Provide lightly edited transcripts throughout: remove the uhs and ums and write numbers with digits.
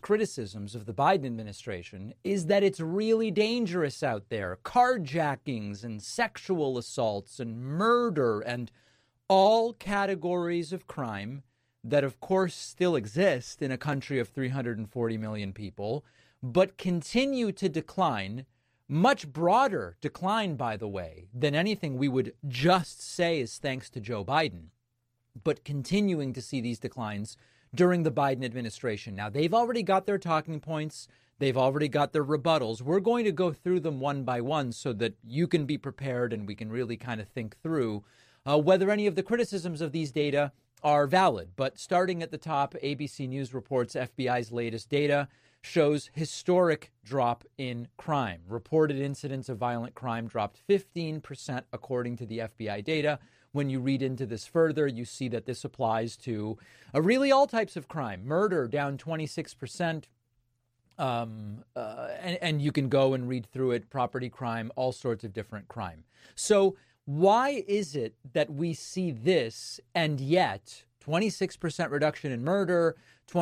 criticisms of the Biden administration is that it's really dangerous out there. Carjackings and sexual assaults and murder and all categories of crime that, of course, still exist in a country of 340 million people, but continue to decline. Much broader decline, by the way, than anything we would just say is thanks to Joe Biden, but continuing to see these declines during the Biden administration. Now, they've already got their talking points. They've already got their rebuttals. We're going to go through them one by one so that you can be prepared and we can really kind of think through whether any of the criticisms of these data are valid. But starting at the top, ABC News reports FBI's latest data shows historic drop in crime. Reported incidents of violent crime dropped 15%, according to the FBI data. When you read into this further, you see that this applies to really all types of crime. Murder down 26%. And you can go and read through it. Property crime, all sorts of different crime. So why is it that we see this and yet 26% reduction in murder,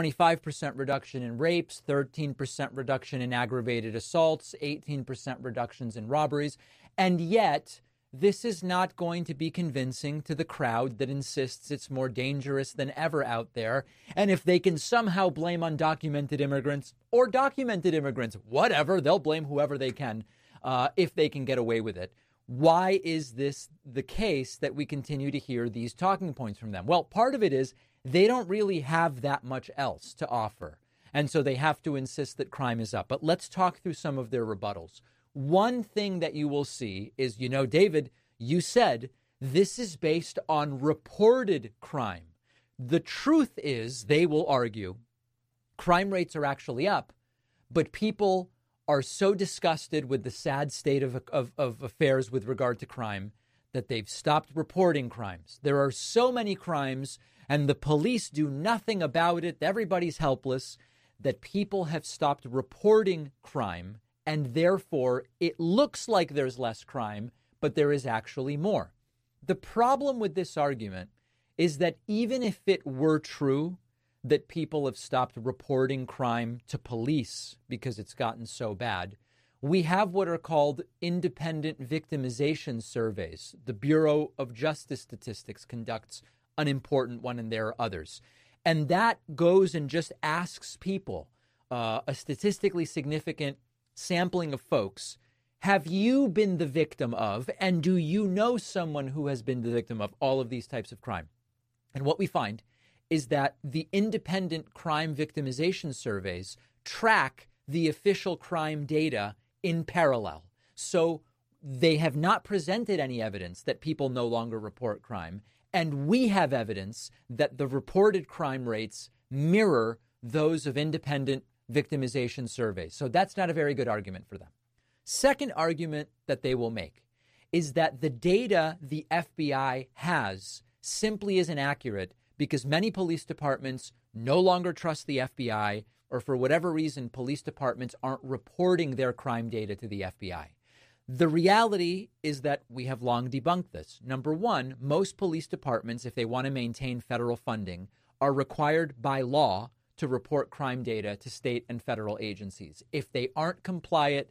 25% reduction in rapes, 13% reduction in aggravated assaults, 18% reductions in robberies, and yet this is not going to be convincing to the crowd that insists it's more dangerous than ever out there. And if they can somehow blame undocumented immigrants or documented immigrants, whatever, they'll blame whoever they can if they can get away with it. Why is this the case that we continue to hear these talking points from them? Well, part of it is they don't really have that much else to offer. And so they have to insist that crime is up. But let's talk through some of their rebuttals. One thing that you will see is, David, you said this is based on reported crime. The truth is, they will argue, crime rates are actually up, but people are so disgusted with the sad state of affairs with regard to crime that they've stopped reporting crimes. There are so many crimes and the police do nothing about it. Everybody's helpless, that people have stopped reporting crime. And therefore, it looks like there's less crime, but there is actually more. The problem with this argument is that even if it were true that people have stopped reporting crime to police because it's gotten so bad, we have what are called independent victimization surveys. The Bureau of Justice Statistics conducts an important one, and there are others. And that goes and just asks people, a statistically significant sampling of folks, have you been the victim of, and do you know someone who has been the victim of all of these types of crime? And what we find is that the independent crime victimization surveys track the official crime data in parallel. So they have not presented any evidence that people no longer report crime. And we have evidence that the reported crime rates mirror those of independent victimization surveys. So that's not a very good argument for them. Second argument that they will make is that the data the FBI has simply isn't accurate because many police departments no longer trust the FBI, or for whatever reason, police departments aren't reporting their crime data to the FBI. The reality is that we have long debunked this. Number one, most police departments, if they want to maintain federal funding, are required by law to report crime data to state and federal agencies. If they aren't compliant,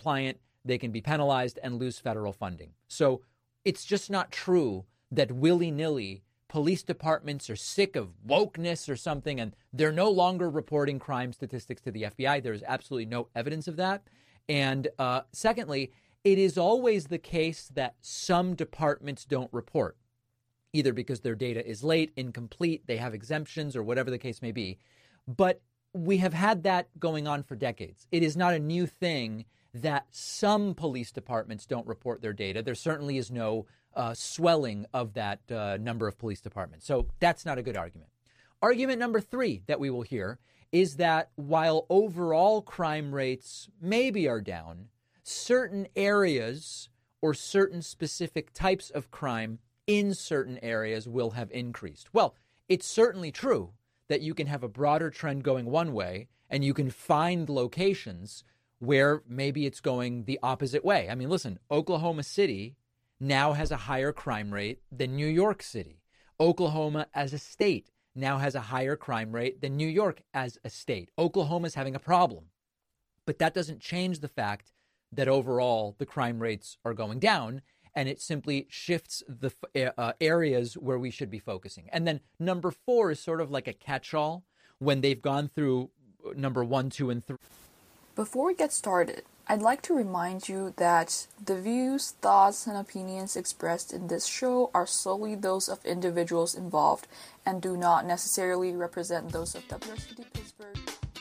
they can be penalized and lose federal funding. So it's just not true that willy-nilly police departments are sick of wokeness or something and they're no longer reporting crime statistics to the FBI. There's absolutely no evidence of that. And secondly, it is always the case that some departments don't report, either because their data is late, incomplete, they have exemptions, or whatever the case may be. But we have had that going on for decades. It is not a new thing that some police departments don't report their data. There certainly is no swelling of that number of police departments. So that's not a good argument. Argument number three that we will hear is that while overall crime rates maybe are down, certain areas or certain specific types of crime in certain areas will have increased. Well, it's certainly true that you can have a broader trend going one way and you can find locations where maybe it's going the opposite way. I mean, listen, Oklahoma City now has a higher crime rate than New York City. Oklahoma as a state now has a higher crime rate than New York as a state. Oklahoma's having a problem. But that doesn't change the fact that overall the crime rates are going down, and it simply shifts the areas where we should be focusing. And then number 4 is sort of like a catch-all when they've gone through number 1, 2, and 3. Before we get started, I'd like to remind you that the views, thoughts, and opinions expressed in this show are solely those of individuals involved and do not necessarily represent those of WRCT Pittsburgh.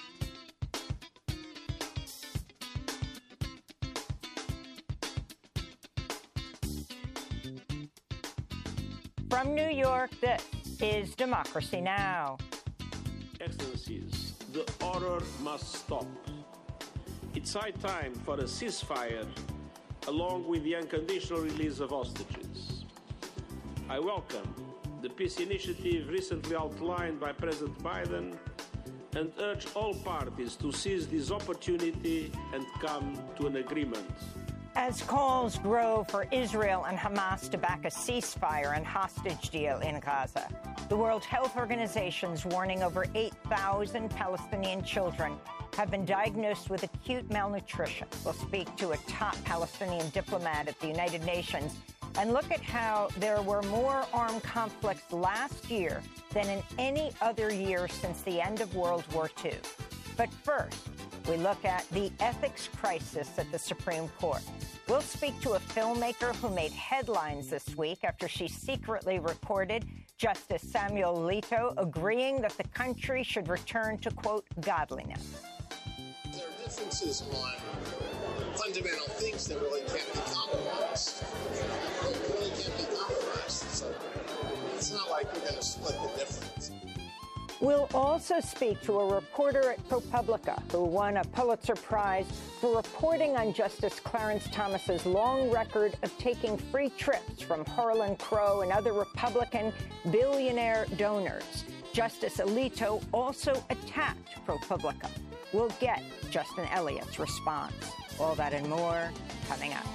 From New York, this is Democracy Now! Excellencies, the horror must stop. It's high time for a ceasefire, along with the unconditional release of hostages. I welcome the peace initiative recently outlined by President Biden and urge all parties to seize this opportunity and come to an agreement. As calls grow for Israel and Hamas to back a ceasefire and hostage deal in Gaza, the World Health Organization's warning over 8,000 Palestinian children have been diagnosed with acute malnutrition. We'll speak to a top Palestinian diplomat at the United Nations and look at how there were more armed conflicts last year than in any other year since the end of World War II. But first, we look at the ethics crisis at the Supreme Court. We'll speak to a filmmaker who made headlines this week after she secretly recorded Justice Samuel Alito agreeing that the country should return to, quote, godliness. There are differences on fundamental things that really can't be compromised. Really can't be compromised. So it's not like we're going to split the difference. We'll also speak to a reporter at ProPublica who won a Pulitzer Prize for reporting on Justice Clarence Thomas's long record of taking free trips from Harlan Crow and other Republican billionaire donors. Justice Alito also attacked ProPublica. We'll get Justin Elliott's response. All that and more coming up.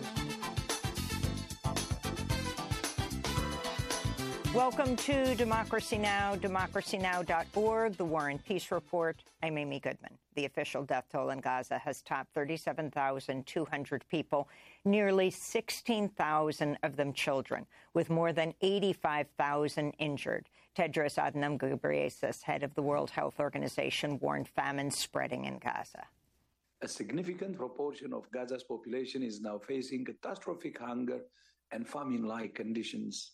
Welcome to Democracy Now!, democracynow.org, the War and Peace Report. I'm Amy Goodman. The official death toll in Gaza has topped 37,200 people, nearly 16,000 of them children, with more than 85,000 injured. Tedros Adhanom Ghebreyesus, head of the World Health Organization, warned famine spreading in Gaza. A significant proportion of Gaza's population is now facing catastrophic hunger and famine-like conditions.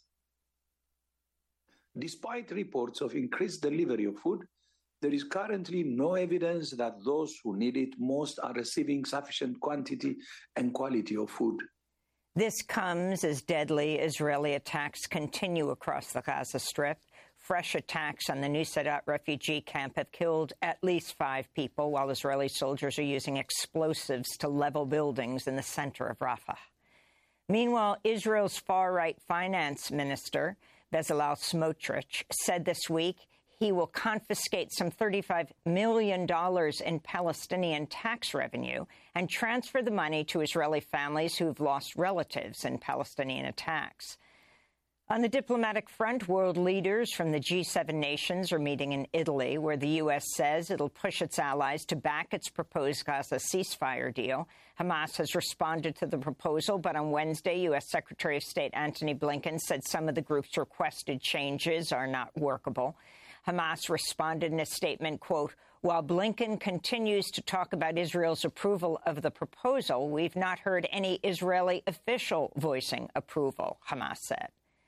Despite reports of increased delivery of food, there is currently no evidence that those who need it most are receiving sufficient quantity and quality of food. This comes as deadly Israeli attacks continue across the Gaza Strip. Fresh attacks on the Nuseirat refugee camp have killed at least 5 people, while Israeli soldiers are using explosives to level buildings in the center of Rafah. Meanwhile, Israel's far-right finance minister, Bezalel Smotrich, said this week he will confiscate some $35 million in Palestinian tax revenue and transfer the money to Israeli families who've lost relatives in Palestinian attacks. On the diplomatic front, world leaders from the G7 nations are meeting in Italy, where the U.S. says it'll push its allies to back its proposed Gaza ceasefire deal. Hamas has responded to the proposal, but on Wednesday, U.S. Secretary of State Antony Blinken said some of the group's requested changes are not workable. Hamas responded in a statement, quote, "While Blinken continues to talk about Israel's approval of the proposal, we've not heard any Israeli official voicing approval," Hamas said.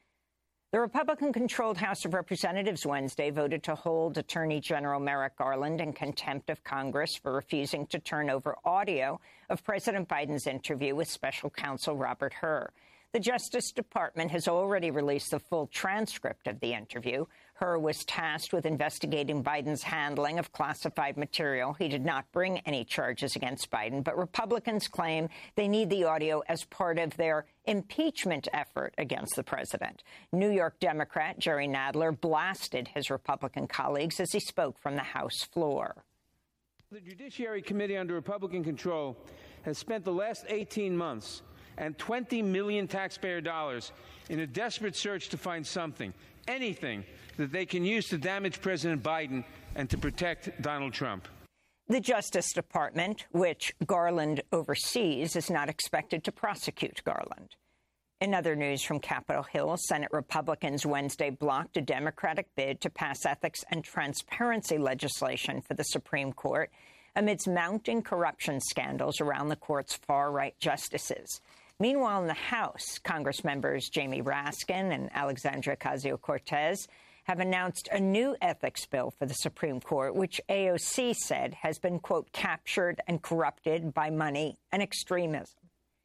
The Republican-controlled House of Representatives Wednesday voted to hold Attorney General Merrick Garland in contempt of Congress for refusing to turn over audio of President Biden's interview with special counsel Robert Hur. The Justice Department has already released the full transcript of the interview. Hur was tasked with investigating Biden's handling of classified material. He did not bring any charges against Biden, but Republicans claim they need the audio as part of their impeachment effort against the president. New York Democrat Jerry Nadler blasted his Republican colleagues as he spoke from the House floor. The Judiciary Committee under Republican control has spent the last 18 months and 20 million taxpayer dollars in a desperate search to find something, anything, that they can use to damage President Biden and to protect Donald Trump. The Justice Department, which Garland oversees, is not expected to prosecute Garland. In other news from Capitol Hill, Senate Republicans Wednesday blocked a Democratic bid to pass ethics and transparency legislation for the Supreme Court amidst mounting corruption scandals around the court's far-right justices. Meanwhile, in the House, Congress members Jamie Raskin and Alexandria Ocasio-Cortez have announced a new ethics bill for the Supreme Court, which AOC said has been, quote, captured and corrupted by money and extremism.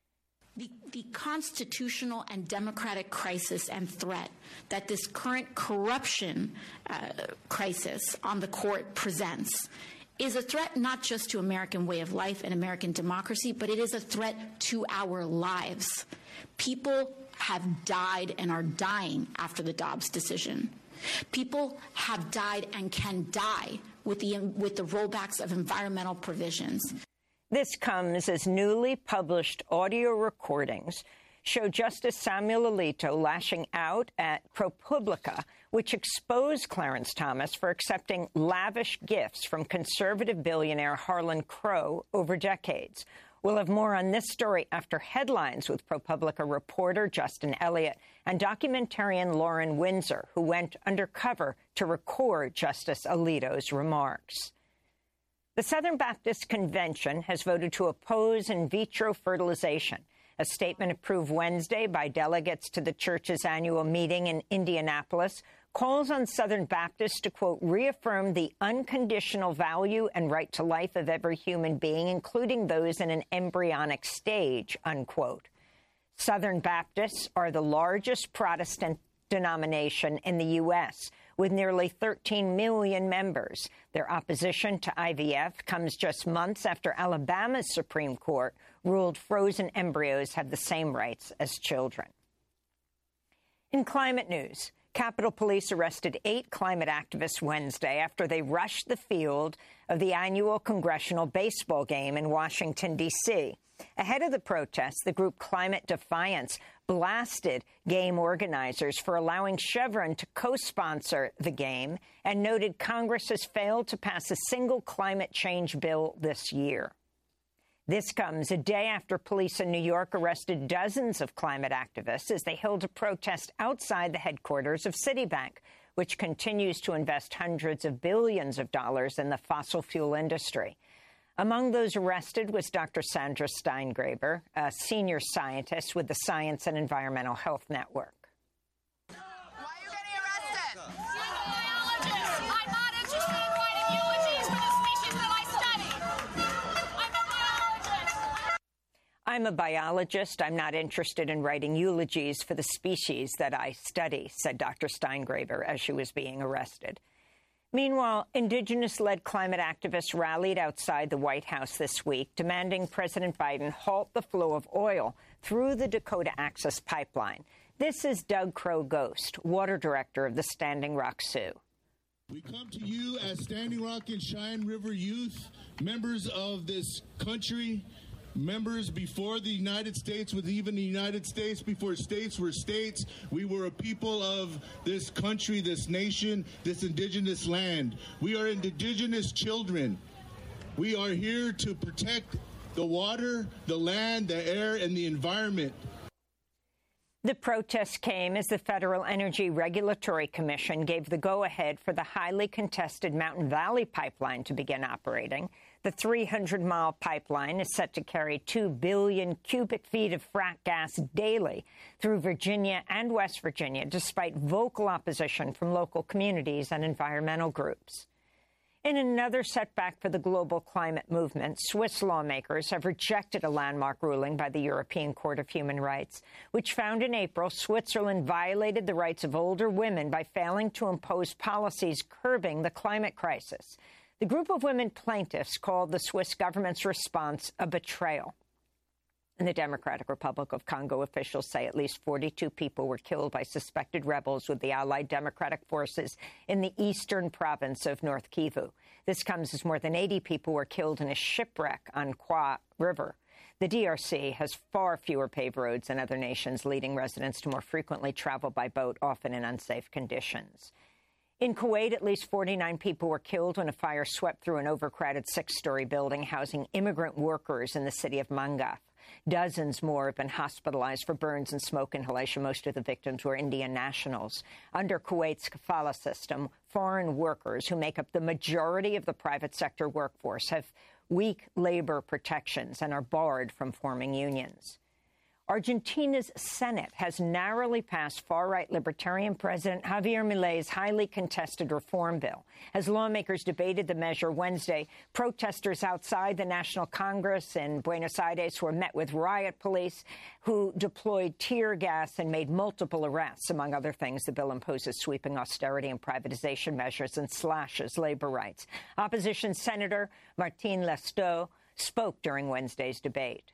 The constitutional and democratic crisis and threat that this current corruption crisis on the court presents is a threat not just to American way of life and American democracy, but it is a threat to our lives. People have died and are dying after the Dobbs decision. People have died and can die with the rollbacks of environmental provisions. This comes as newly published audio recordings show Justice Samuel Alito lashing out at ProPublica, which exposed Clarence Thomas for accepting lavish gifts from conservative billionaire Harlan Crow over decades. We'll have more on this story after headlines with ProPublica reporter Justin Elliott and documentarian Lauren Windsor, who went undercover to record Justice Alito's remarks. The Southern Baptist Convention has voted to oppose in vitro fertilization. A statement approved Wednesday by delegates to the church's annual meeting in Indianapolis calls on Southern Baptists to, quote, reaffirm the unconditional value and right to life of every human being, including those in an embryonic stage, unquote. Southern Baptists are the largest Protestant denomination in the U.S., with nearly 13 million members. Their opposition to IVF comes just months after Alabama's Supreme Court ruled frozen embryos have the same rights as children. In climate news, Capitol Police arrested 8 climate activists Wednesday after they rushed the field of the annual congressional baseball game in Washington, D.C. Ahead of the protests, the group Climate Defiance blasted game organizers for allowing Chevron to co-sponsor the game and noted Congress has failed to pass a single climate change bill this year. This comes a day after police in New York arrested dozens of climate activists as they held a protest outside the headquarters of Citibank, which continues to invest hundreds of billions of dollars in the fossil fuel industry. Among those arrested was Dr. Sandra Steingraber, a senior scientist with the Science and Environmental Health Network. Why are you getting arrested? I'm a biologist. I'm not interested in writing eulogies for the species that I study. I'm a biologist. I'm not interested in writing eulogies for the species that I study, said Dr. Steingraber as she was being arrested. Meanwhile, indigenous-led climate activists rallied outside the White House this week, demanding President Biden halt the flow of oil through the Dakota Access Pipeline. This is Doug Crow-Ghost, water director of the Standing Rock Sioux. We come to you as Standing Rock and Cheyenne River youth, members of this country, members before the United States, with even the United States before states were states. We were a people of this country, this nation, this indigenous land. We are indigenous children. We are here to protect the water, the land, the air, and the environment. The protest came as the Federal Energy Regulatory Commission gave the go-ahead for the highly contested Mountain Valley Pipeline to begin operating. The 300-mile pipeline is set to carry 2 billion cubic feet of frack gas daily through Virginia and West Virginia, despite vocal opposition from local communities and environmental groups. In another setback for the global climate movement, Swiss lawmakers have rejected a landmark ruling by the European Court of Human Rights, which found in April Switzerland violated the rights of older women by failing to impose policies curbing the climate crisis. The group of women plaintiffs called the Swiss government's response a betrayal. In the Democratic Republic of Congo, officials say at least 42 people were killed by suspected rebels with the allied democratic forces in the eastern province of North Kivu. This comes as more than 80 people were killed in a shipwreck on Kwa River. The DRC has far fewer paved roads than other nations, leading residents to more frequently travel by boat, often in unsafe conditions. In Kuwait, at least 49 people were killed when a fire swept through an overcrowded 6-story building housing immigrant workers in the city of Mangath. Dozens more have been hospitalized for burns and smoke inhalation. Most of the victims were Indian nationals. Under Kuwait's kafala system, foreign workers, who make up the majority of the private sector workforce, have weak labor protections and are barred from forming unions. Argentina's Senate has narrowly passed far-right Libertarian President Javier Milei's highly contested reform bill. As lawmakers debated the measure Wednesday, protesters outside the National Congress in Buenos Aires were met with riot police who deployed tear gas and made multiple arrests. Among other things, the bill imposes sweeping austerity and privatization measures and slashes labor rights. Opposition Senator Martín Lestó spoke during Wednesday's debate.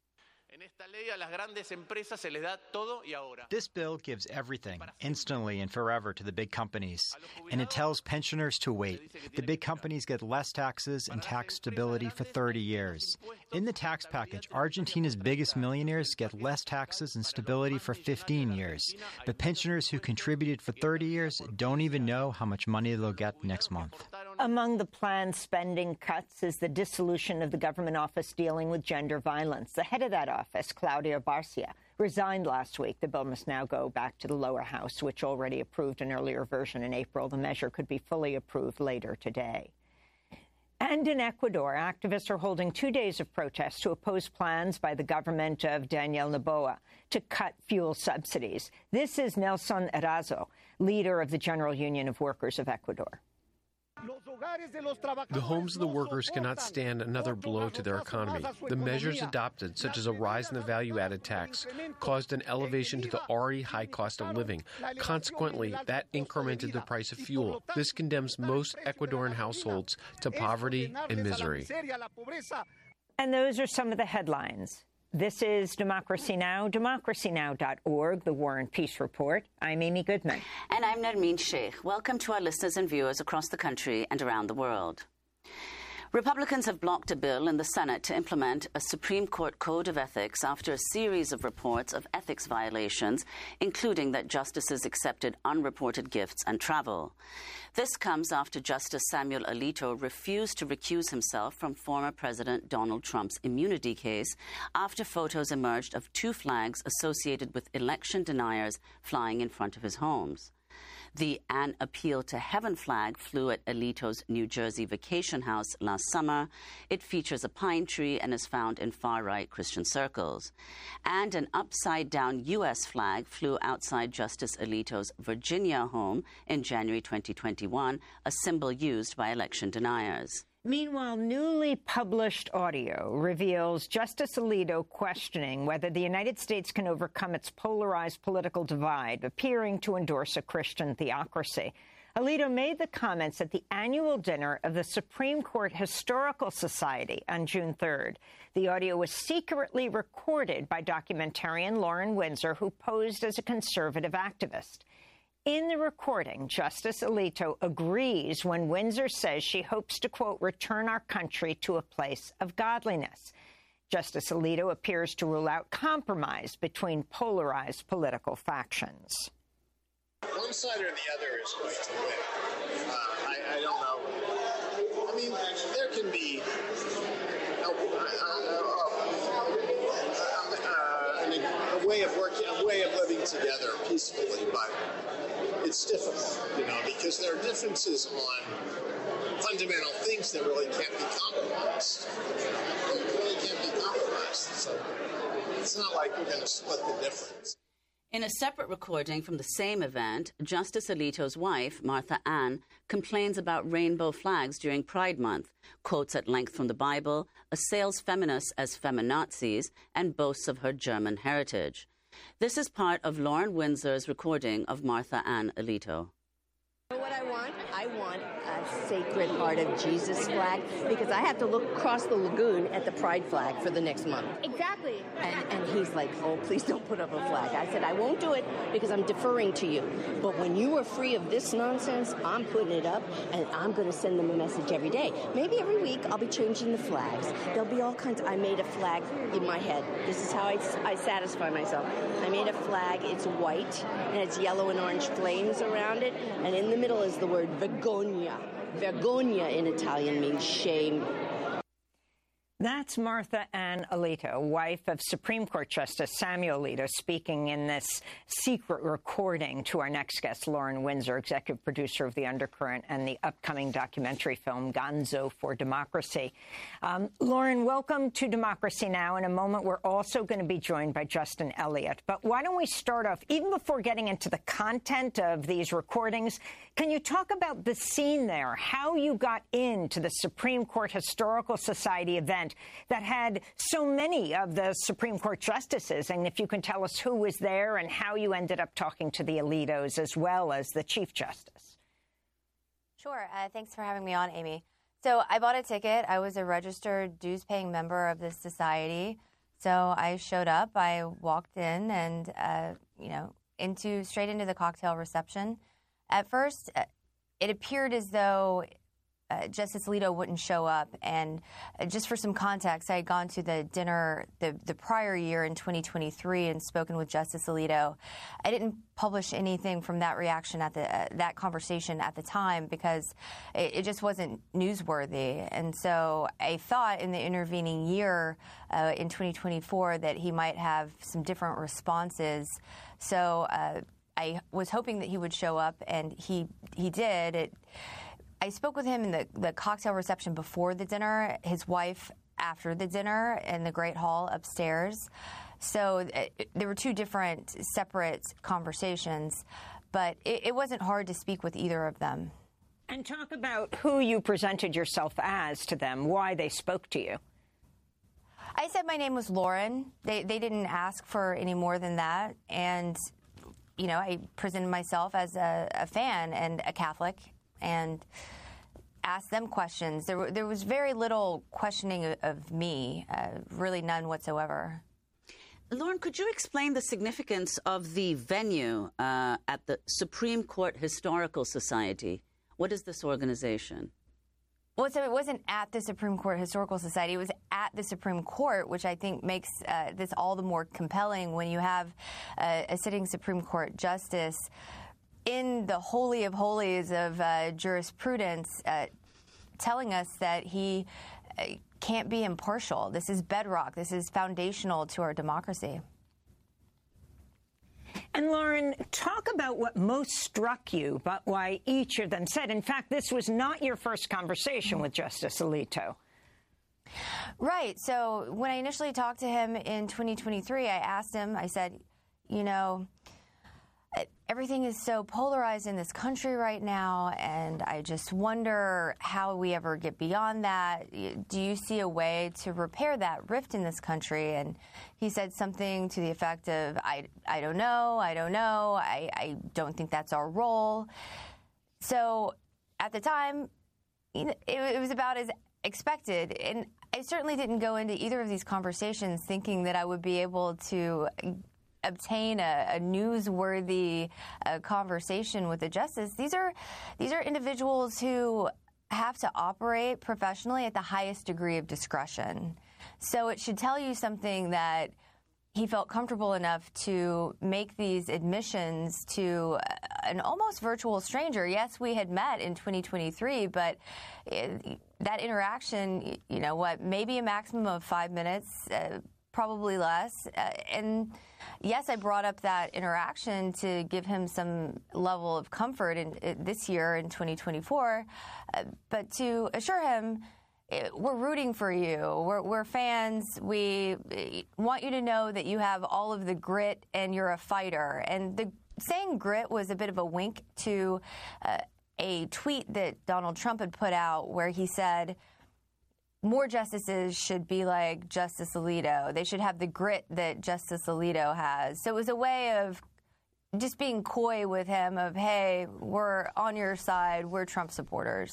This bill gives everything, instantly and forever, to the big companies. And it tells pensioners to wait. The big companies get less taxes and tax stability for 30 years. In the tax package, Argentina's biggest millionaires get less taxes and stability for 15 years. But pensioners who contributed for 30 years don't even know how much money they'll get next month. Among the planned spending cuts is the dissolution of the government office dealing with gender violence. The head of that office, Claudia Barcia, resigned last week. The bill must now go back to the lower house, which already approved an earlier version in April. The measure could be fully approved later today. And in Ecuador, activists are holding 2 days of protest to oppose plans by the government of Daniel Noboa to cut fuel subsidies. This is Nelson Erazo, leader of the General Union of Workers of Ecuador. The homes of the workers cannot stand another blow to their economy. The measures adopted, such as a rise in the value-added tax, caused an elevation to the already high cost of living. Consequently, that incremented the price of fuel. This condemns most Ecuadorian households to poverty and misery. And those are some of the headlines. This is Democracy Now!, democracynow.org, the War and Peace Report. I'm Amy Goodman. And I'm Nermeen Sheikh. Welcome to our listeners and viewers across the country and around the world. Republicans have blocked a bill in the Senate to implement a Supreme Court code of ethics after a series of reports of ethics violations, including that justices accepted unreported gifts and travel. This comes after Justice Samuel Alito refused to recuse himself from former President Donald Trump's immunity case after photos emerged of 2 flags associated with election deniers flying in front of his homes. The An Appeal to Heaven flag flew at Alito's New Jersey vacation house last summer. It features a pine tree and is found in far-right Christian circles. And an upside-down U.S. flag flew outside Justice Alito's Virginia home in January 2021, a symbol used by election deniers. Meanwhile, newly published audio reveals Justice Alito questioning whether the United States can overcome its polarized political divide, appearing to endorse a Christian theocracy. Alito made the comments at the annual dinner of the Supreme Court Historical Society on June 3rd. The audio was secretly recorded by documentarian Lauren Windsor, who posed as a conservative activist. In the recording, Justice Alito agrees when Windsor says she hopes to, quote, return our country to a place of godliness. Justice Alito appears to rule out compromise between polarized political factions. One side or the other is going to win. I don't know. I mean, there can be a way of working, a way of living together peacefully, but it's difficult, because there are differences on fundamental things that really can't be compromised. So it's not like we're going to split the difference. In a separate recording from the same event, Justice Alito's wife, Martha Ann, complains about rainbow flags during Pride Month, quotes at length from the Bible, assails feminists as feminazis, and boasts of her German heritage. This is part of Lauren Windsor's recording of Martha Ann Alito. What I want Sacred Heart of Jesus flag, because I have to look across the lagoon at the Pride flag for the next month. Exactly. And he's like, oh, please don't put up a flag. I said, I won't do it because I'm deferring to you. But when you are free of this nonsense, I'm putting it up, and I'm going to send them a message every day. Maybe every week I'll be changing the flags. There'll be all kinds. I made a flag in my head. This is how I satisfy myself. I made a flag. It's white, and it's yellow and orange flames around it, and in the middle is the word vergogna. Vergogna in Italian means shame. That's Martha Ann Alito, wife of Supreme Court Justice Samuel Alito, speaking in this secret recording to our next guest, Lauren Windsor, executive producer of The Undercurrent and the upcoming documentary film Gonzo for Democracy. Lauren, welcome to Democracy Now! In a moment, we're also going to be joined by Justin Elliott. But why don't we start off, even before getting into the content of these recordings, can you talk about the scene there, how you got into the Supreme Court Historical Society event that had so many of the Supreme Court justices, and if you can tell us who was there and how you ended up talking to the Alitos as well as the Chief Justice. Sure. Thanks for having me on, Amy. So I bought a ticket. I was a registered dues-paying member of this society. So I showed up. I walked in and, straight into the cocktail reception. At first, it appeared as though Justice Alito wouldn't show up. And just for some context, I had gone to the dinner the prior year in 2023 and spoken with Justice Alito. I didn't publish anything from that reaction at that conversation at the time because it just wasn't newsworthy. And so I thought in the intervening year in 2024 that he might have some different responses. So I was hoping that he would show up, and he did. I spoke with him in the cocktail reception before the dinner, his wife after the dinner in the Great Hall upstairs. So there were two different separate conversations, but it wasn't hard to speak with either of them. And talk about who you presented yourself as to them, why they spoke to you. I said my name was Lauren. They didn't ask for any more than that. And, I presented myself as a fan and a Catholic, and asked them questions. There was very little questioning of me, really none whatsoever. Lauren, could you explain the significance of the venue at the Supreme Court Historical Society? What is this organization? Well, so it wasn't at the Supreme Court Historical Society. It was at the Supreme Court, which I think makes this all the more compelling when you have a sitting Supreme Court justice in the holy of holies of jurisprudence, telling us that he can't be impartial. This is bedrock. This is foundational to our democracy. And Lauren, talk about what most struck you, but why each of them said. In fact, this was not your first conversation with Justice Alito. Right. So when I initially talked to him in 2023, I asked him, I said, everything is so polarized in this country right now, and I just wonder how we ever get beyond that. Do you see a way to repair that rift in this country? And he said something to the effect of, I don't know. I don't think that's our role. So at the time, it was about as expected. And I certainly didn't go into either of these conversations thinking that I would be able to obtain a newsworthy conversation with the justice. These are individuals who have to operate professionally at the highest degree of discretion. So it should tell you something that he felt comfortable enough to make these admissions to an almost virtual stranger. Yes, we had met in 2023, but that interaction, maybe a maximum of 5 minutes, probably less. And yes, I brought up that interaction to give him some level of comfort in this year in 2024, but to assure him, we're rooting for you. We're fans. We want you to know that you have all of the grit and you're a fighter. And the saying grit was a bit of a wink to a tweet that Donald Trump had put out where he said, more justices should be like Justice Alito. They should have the grit that Justice Alito has. So it was a way of just being coy with him of, hey, we're on your side. We're Trump supporters.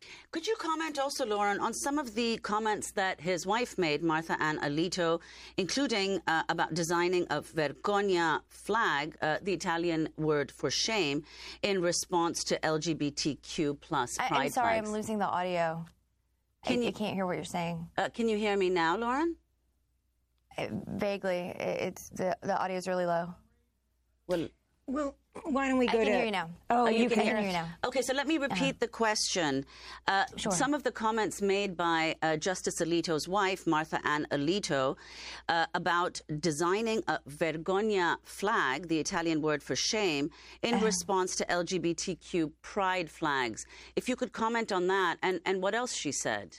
Could you comment also, Lauren, on some of the comments that his wife made, Martha Ann Alito, including about designing a vergogna flag, the Italian word for shame, in response to LGBTQ plus pride I'm sorry, flags? I'm losing the audio. I can't hear what you're saying. Can you hear me now, Lauren? Vaguely. It's the audio is really low. Well, why don't we go I can hear you now. Oh, you can hear you now. Okay, so let me repeat the question. Sure. Some of the comments made by Justice Alito's wife, Martha Ann Alito, about designing a vergogna flag, the Italian word for shame, in response to LGBTQ pride flags. If you could comment on that and what else she said.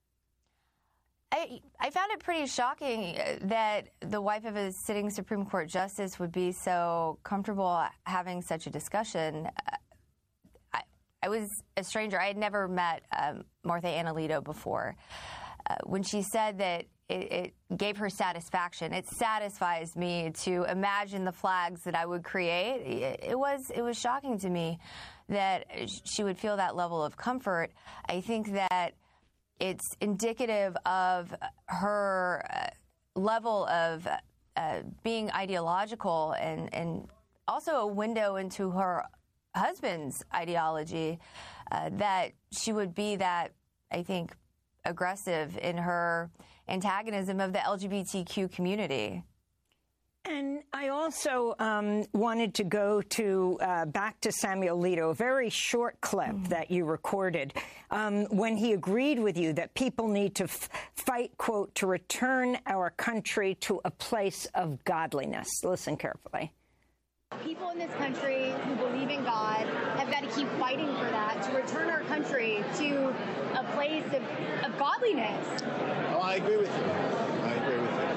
I found it pretty shocking that the wife of a sitting Supreme Court justice would be so comfortable having such a discussion. I was a stranger. I had never met Martha Ann Alito before. When she said that it gave her satisfaction, it satisfies me to imagine the flags that I would create. It was shocking to me that she would feel that level of comfort. I think that it's indicative of her level of being ideological and also a window into her husband's ideology, that she would be that, I think, aggressive in her antagonism of the LGBTQ community. And I also wanted to go to back to Samuel Alito, a very short clip that you recorded when he agreed with you that people need to fight, quote, to return our country to a place of godliness. Listen carefully. People in this country who believe in God have got to keep fighting for that, to return our country to a place of godliness. Oh, I agree with you. I agree with you.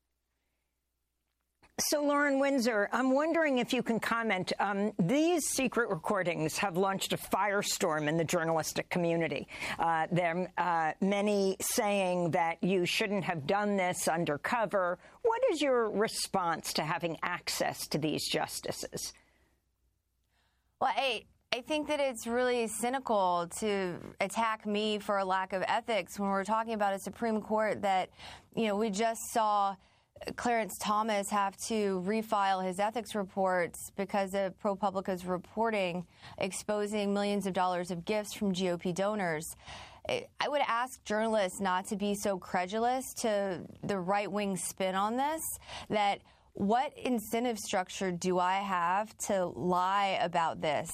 So, Lauren Windsor, I'm wondering if you can comment. These secret recordings have launched a firestorm in the journalistic community. There are many saying that you shouldn't have done this undercover. What is your response to having access to these justices? Well, I think that it's really cynical to attack me for a lack of ethics when we're talking about a Supreme Court that, we just saw Clarence Thomas have to refile his ethics reports because of ProPublica's reporting exposing millions of dollars of gifts from GOP donors. I would ask journalists not to be so credulous to the right-wing spin on this, that what incentive structure do I have to lie about this?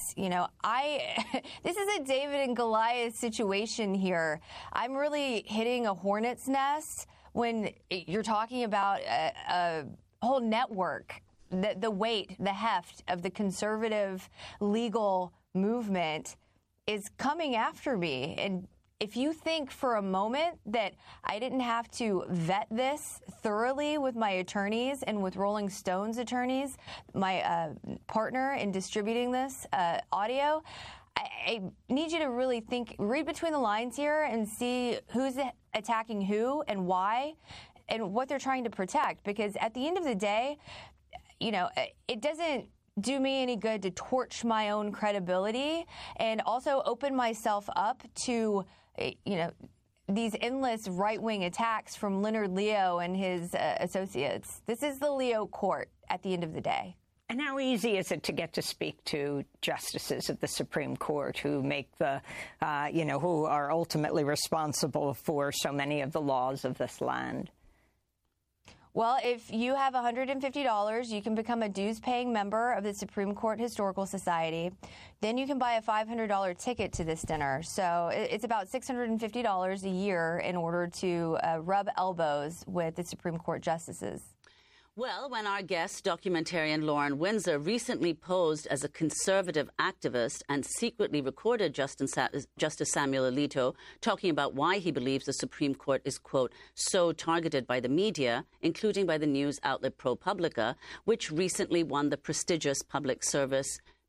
This is a David and Goliath situation here. I'm really hitting a hornet's nest when you're talking about a whole network, the weight, the heft of the conservative legal movement is coming after me. And if you think for a moment that I didn't have to vet this thoroughly with my attorneys and with Rolling Stone's attorneys, my partner in distributing this audio, I need you to really read between the lines here and see who's attacking who and why and what they're trying to protect. Because at the end of the day, it doesn't do me any good to torch my own credibility and also open myself up to, these endless right-wing attacks from Leonard Leo and his associates. This is the Leo court at the end of the day. And how easy is it to get to speak to justices of the Supreme Court who make who are ultimately responsible for so many of the laws of this land? Well, if you have $150, you can become a dues-paying member of the Supreme Court Historical Society. Then you can buy a $500 ticket to this dinner. So it's about $650 a year in order to rub elbows with the Supreme Court justices. Well, when our guest, documentarian Lauren Windsor, recently posed as a conservative activist and secretly recorded Justice Samuel Alito talking about why he believes the Supreme Court is, quote, so targeted by the media, including by the news outlet ProPublica, which recently won the prestigious public service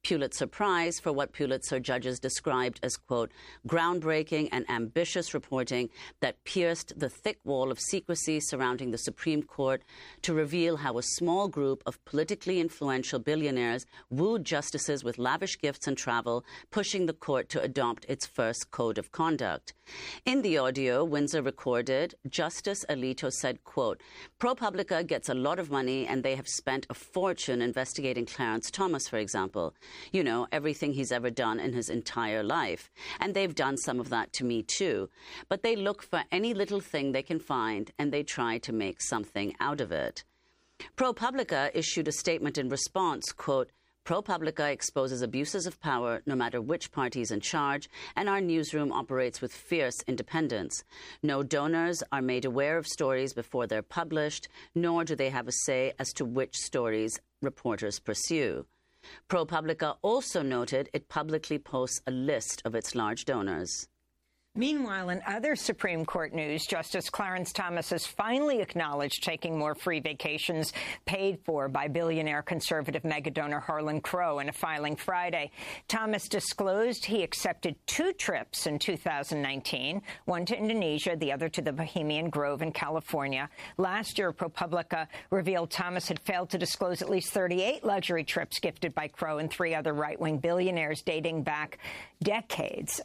Pulitzer Prize for what Pulitzer judges described as, quote, groundbreaking and ambitious reporting that pierced the thick wall of secrecy surrounding the Supreme Court to reveal how a small group of politically influential billionaires wooed justices with lavish gifts and travel, pushing the court to adopt its first code of conduct. In the audio Windsor recorded, Justice Alito said, quote, ProPublica gets a lot of money and they have spent a fortune investigating Clarence Thomas, for example. You know, everything he's ever done in his entire life. And they've done some of that to me, too. But they look for any little thing they can find, and they try to make something out of it. ProPublica issued a statement in response, quote, ProPublica exposes abuses of power no matter which party is in charge, and our newsroom operates with fierce independence. No donors are made aware of stories before they're published, nor do they have a say as to which stories reporters pursue. ProPublica also noted it publicly posts a list of its large donors. Meanwhile, in other Supreme Court news, Justice Clarence Thomas has finally acknowledged taking more free vacations paid for by billionaire conservative megadonor Harlan Crow in a filing Friday. Thomas disclosed he accepted 2 trips in 2019, one to Indonesia, the other to the Bohemian Grove in California. Last year, ProPublica revealed Thomas had failed to disclose at least 38 luxury trips gifted by Crow and 3 other right-wing billionaires dating back decades.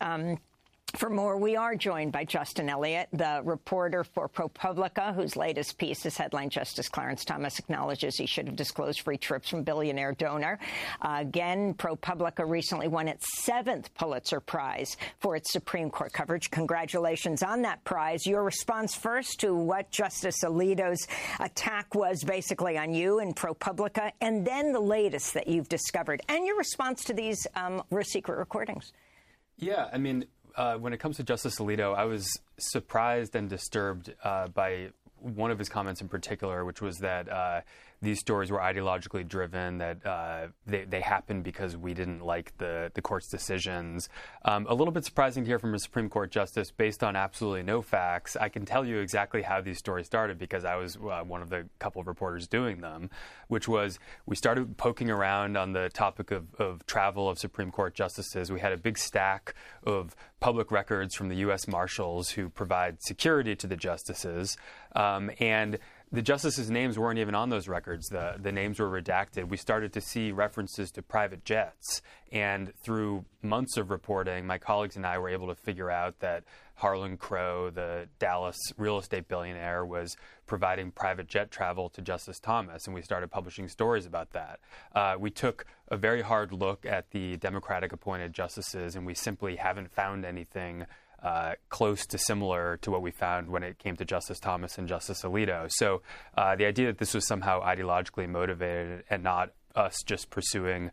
For more, we are joined by Justin Elliott, the reporter for ProPublica, whose latest piece is headlined Justice Clarence Thomas acknowledges he should have disclosed free trips from billionaire donor. Again, ProPublica recently won its 7th Pulitzer Prize for its Supreme Court coverage. Congratulations on that prize. Your response first to what Justice Alito's attack was basically on you and ProPublica, and then the latest that you've discovered, and your response to these secret recordings. Yeah, I mean, when it comes to Justice Alito, I was surprised and disturbed by one of his comments in particular, which was that these stories were ideologically driven, that they happened because we didn't like the court's decisions. A little bit surprising to hear from a Supreme Court justice based on absolutely no facts. I can tell you exactly how these stories started because I was one of the couple of reporters doing them, which was we started poking around on the topic of travel of Supreme Court justices. We had a big stack of public records from the U.S. Marshals who provide security to the justices, and the justices' names weren't even on those records. The names were redacted. We started to see references to private jets. And through months of reporting, my colleagues and I were able to figure out that Harlan Crow, the Dallas real estate billionaire, was providing private jet travel to Justice Thomas, and we started publishing stories about that. We took a very hard look at the Democratic-appointed justices, and we simply haven't found anything close to similar to what we found when it came to Justice Thomas and Justice Alito. So the idea that this was somehow ideologically motivated and not us just pursuing,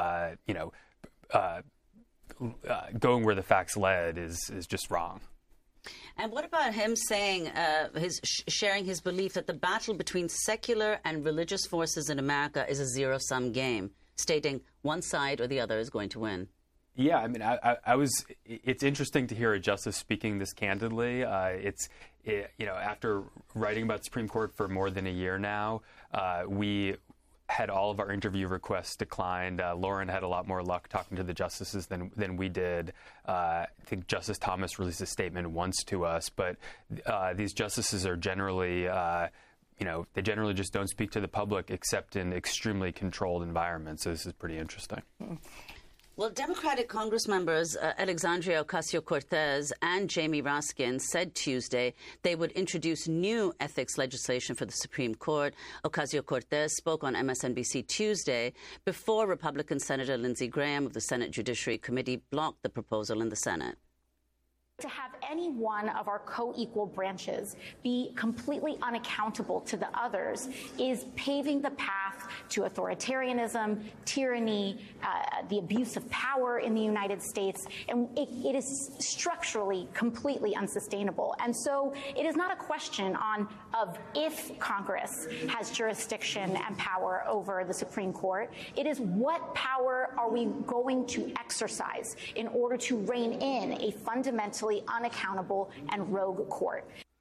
going where the facts led is just wrong. And what about him saying, sharing his belief that the battle between secular and religious forces in America is a zero-sum game, stating one side or the other is going to win? Yeah, I mean, it's interesting to hear a justice speaking this candidly. After writing about the Supreme Court for more than a year now, we had all of our interview requests declined. Lauren had a lot more luck talking to the justices than we did. I think Justice Thomas released a statement once to us, but these justices are generally they generally just don't speak to the public except in extremely controlled environments. So this is pretty interesting. Well, Democratic Congress members Alexandria Ocasio-Cortez and Jamie Raskin said Tuesday they would introduce new ethics legislation for the Supreme Court. Ocasio-Cortez spoke on MSNBC Tuesday before Republican Senator Lindsey Graham of the Senate Judiciary Committee blocked the proposal in the Senate. To have any one of our co-equal branches be completely unaccountable to the others is paving the path to authoritarianism, tyranny, the abuse of power in the United States, and it is structurally completely unsustainable. And so it is not a question of if Congress has jurisdiction and power over the Supreme Court. It is what power are we going to exercise in order to rein in a fundamentally unaccountable and rogue court.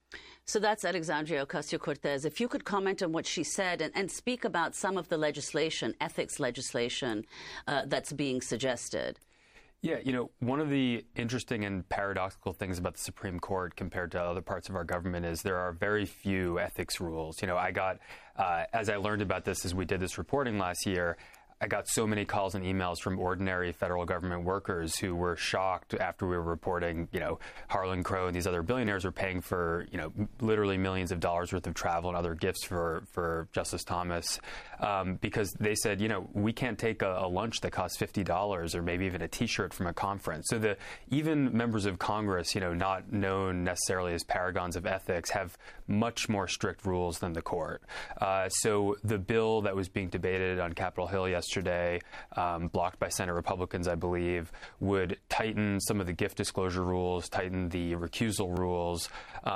So that's Alexandria Ocasio-Cortez. If you could comment on what she said and speak about some of the legislation, ethics legislation, that's being suggested. Yeah, you know, one of the interesting and paradoxical things about the Supreme Court compared to other parts of our government is there are very few ethics rules. You know, I got, as I learned about this as we did this reporting last year, I got so many calls and emails from ordinary federal government workers who were shocked after we were reporting, you know, Harlan Crow and these other billionaires were paying for, you know, literally millions of dollars worth of travel and other gifts for Justice Thomas, because they said, you know, we can't take a lunch that costs $50 or maybe even a T-shirt from a conference. So even members of Congress, you know, not known necessarily as paragons of ethics, have much more strict rules than the court. So the bill that was being debated on Capitol Hill yesterday, blocked by Senate Republicans, I believe, would tighten some of the gift disclosure rules, tighten the recusal rules,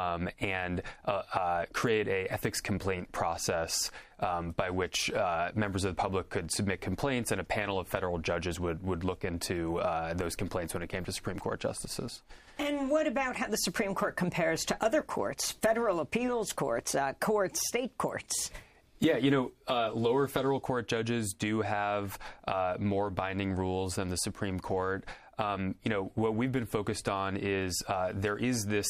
and create a ethics complaint process by which members of the public could submit complaints, and a panel of federal judges would look into those complaints when it came to Supreme Court justices. And what about how the Supreme Court compares to other courts, federal appeals courts, state courts? Yeah, you know, lower federal court judges do have more binding rules than the Supreme Court. You know, what we've been focused on is there is this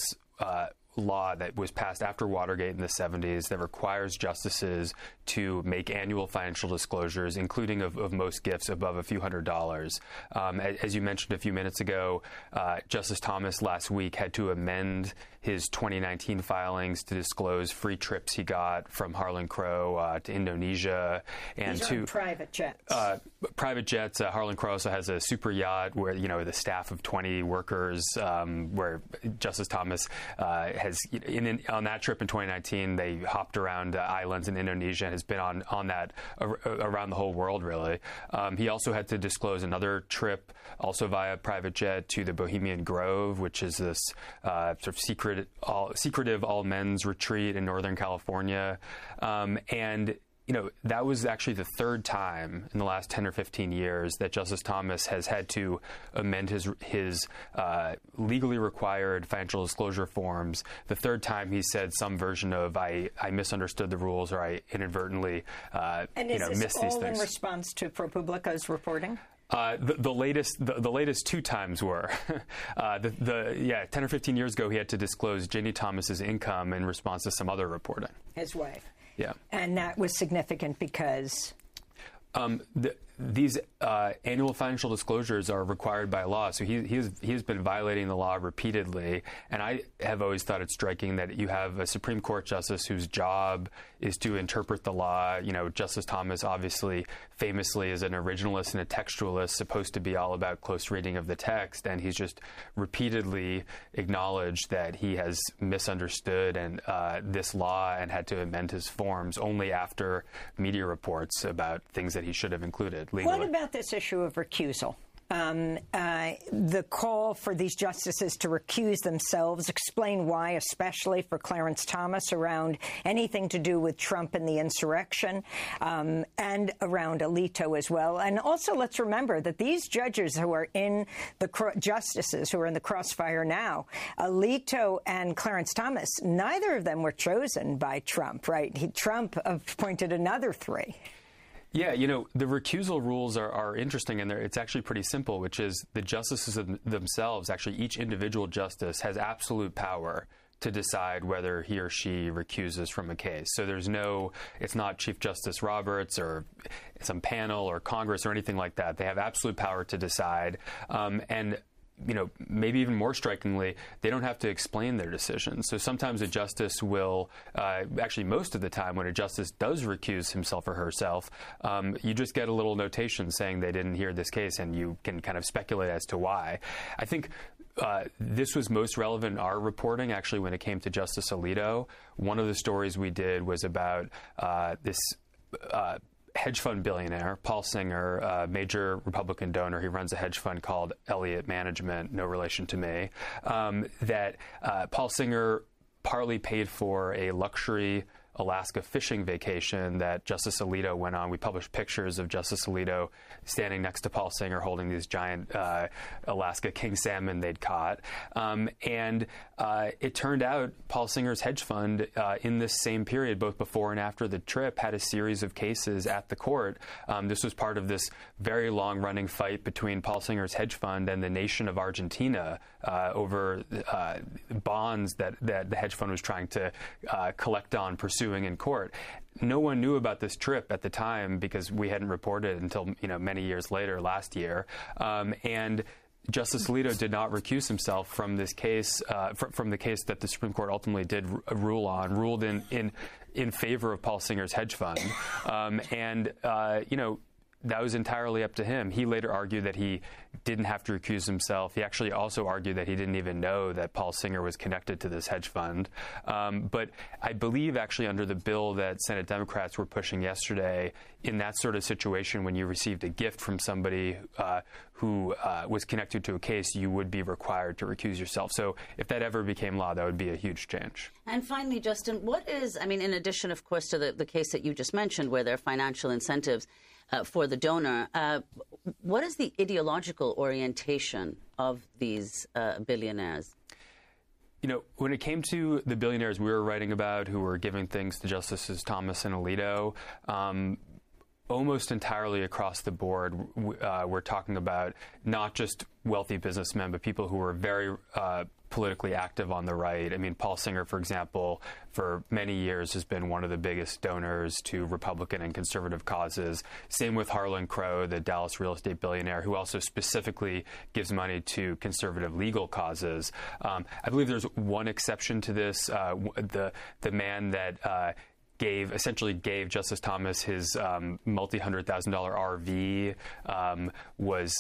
law that was passed after Watergate in the 70s that requires justices to make annual financial disclosures, including of most gifts above a few $100s. As you mentioned a few minutes ago, Justice Thomas last week had to amend his 2019 filings to disclose free trips he got from Harlan Crow to Indonesia and These are private jets. Private jets. Harlan Crow also has a super yacht where, you know, the staff of 20 workers, where Justice Thomas has, on that trip in 2019, they hopped around islands in Indonesia and has been on that around the whole world, really. He also had to disclose another trip, also via private jet, to the Bohemian Grove, which is this sort of secretive all-men's retreat in Northern California. And you know, that was actually the third time in the last 10 or 15 years that Justice Thomas has had to amend his legally required financial disclosure forms. The third time he said some version of, I misunderstood the rules, or I inadvertently missed these things. And is this all in response to ProPublica's reporting? The latest two times were 10 or 15 years ago he had to disclose Ginny Thomas's income in response to some other reporting. His wife. Yeah. And that was significant because these annual financial disclosures are required by law. So he has been violating the law repeatedly. And I have always thought it striking that you have a Supreme Court justice whose job is to interpret the law. You know, Justice Thomas obviously famously is an originalist and a textualist, supposed to be all about close reading of the text. And he's just repeatedly acknowledged that he has misunderstood this law and had to amend his forms only after media reports about things that he should have included legally. What about this issue of recusal? The call for these justices to recuse themselves, explain why, especially for Clarence Thomas, around anything to do with Trump and the insurrection, and around Alito as well. And also, let's remember that these judges who are in justices who are in the crossfire now, Alito and Clarence Thomas, neither of them were chosen by Trump, right? Trump appointed another three. Yeah, you know, the recusal rules are interesting, and it's actually pretty simple, which is the justices themselves, actually each individual justice has absolute power to decide whether he or she recuses from a case. So it's not Chief Justice Roberts or some panel or Congress or anything like that. They have absolute power to decide. And you know, maybe even more strikingly, they don't have to explain their decisions. So sometimes a justice will, actually most of the time when a justice does recuse himself or herself, you just get a little notation saying they didn't hear this case, and you can kind of speculate as to why. I think this was most relevant in our reporting, actually, when it came to Justice Alito. One of the stories we did was about this hedge fund billionaire, Paul Singer, a major Republican donor. He runs a hedge fund called Elliott Management, no relation to me, that Paul Singer partly paid for a luxury Alaska fishing vacation that Justice Alito went on. We published pictures of Justice Alito standing next to Paul Singer holding these giant Alaska king salmon they'd caught. And it turned out Paul Singer's hedge fund in this same period, both before and after the trip, had a series of cases at the court. This was part of this very long-running fight between Paul Singer's hedge fund and the nation of Argentina over bonds that the hedge fund was trying to collect on pursuing in court. No one knew about this trip at the time because we hadn't reported it until many years later, last year. And Justice Alito did not recuse himself from this case, from the case that the Supreme Court ultimately did ruled in favor of Paul Singer's hedge fund. That was entirely up to him. He later argued that he didn't have to recuse himself. He actually also argued that he didn't even know that Paul Singer was connected to this hedge fund. But I believe actually under the bill that Senate Democrats were pushing yesterday, in that sort of situation, when you received a gift from somebody who was connected to a case, you would be required to recuse yourself. So if that ever became law, that would be a huge change. And finally, Justin, in addition, of course, to the case that you just mentioned, where there are financial incentives for the donor, what is the ideological orientation of these billionaires? When it came to the billionaires we were writing about who were giving things to Justices Thomas and Alito, almost entirely across the board, we're talking about not just wealthy businessmen, but people who were very politically active on the right. I mean, Paul Singer, for example, for many years has been one of the biggest donors to Republican and conservative causes. Same with Harlan Crow, the Dallas real estate billionaire, who also specifically gives money to conservative legal causes. I believe there's one exception to this. The man that essentially gave Justice Thomas his multi-$100,000 RV was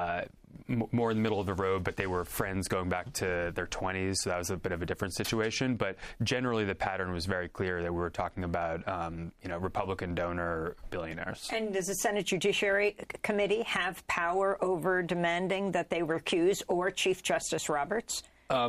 more in the middle of the road, but they were friends going back to their 20s, so that was a bit of a different situation. But generally, the pattern was very clear that we were talking about, Republican donor billionaires. And does the Senate Judiciary Committee have power over demanding that they recuse, or Chief Justice Roberts?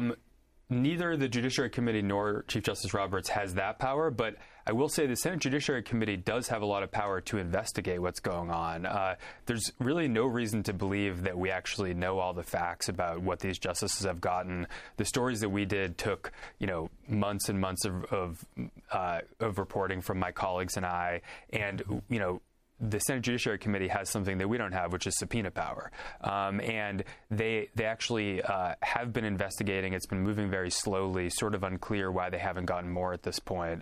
Neither the Judiciary Committee nor Chief Justice Roberts has that power, but I will say the Senate Judiciary Committee does have a lot of power to investigate what's going on. There's really no reason to believe that we actually know all the facts about what these justices have gotten. The stories that we did took, months and months of reporting from my colleagues and I, and, the Senate Judiciary Committee has something that we don't have, which is subpoena power. And they actually have been investigating. It's been moving very slowly, sort of unclear why they haven't gotten more at this point.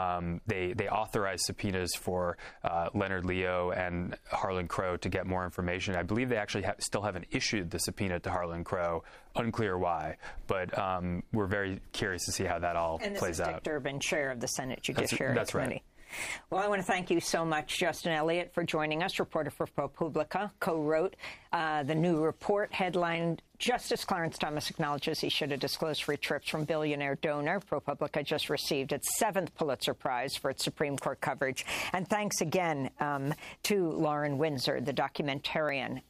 They authorized subpoenas for Leonard Leo and Harlan Crow to get more information. I believe they actually still haven't issued the subpoena to Harlan Crow. Unclear why, but we're very curious to see how that all plays out. And this is Dick Durbin, chair of the Senate Judiciary That's Committee. Right. Well, I want to thank you so much, Justin Elliott, for joining us, reporter for ProPublica, co-wrote the new report headlined, Justice Clarence Thomas acknowledges he should have disclosed free trips from billionaire donor. ProPublica just received its 7th Pulitzer Prize for its Supreme Court coverage. And thanks again to Lauren Windsor, the documentarian,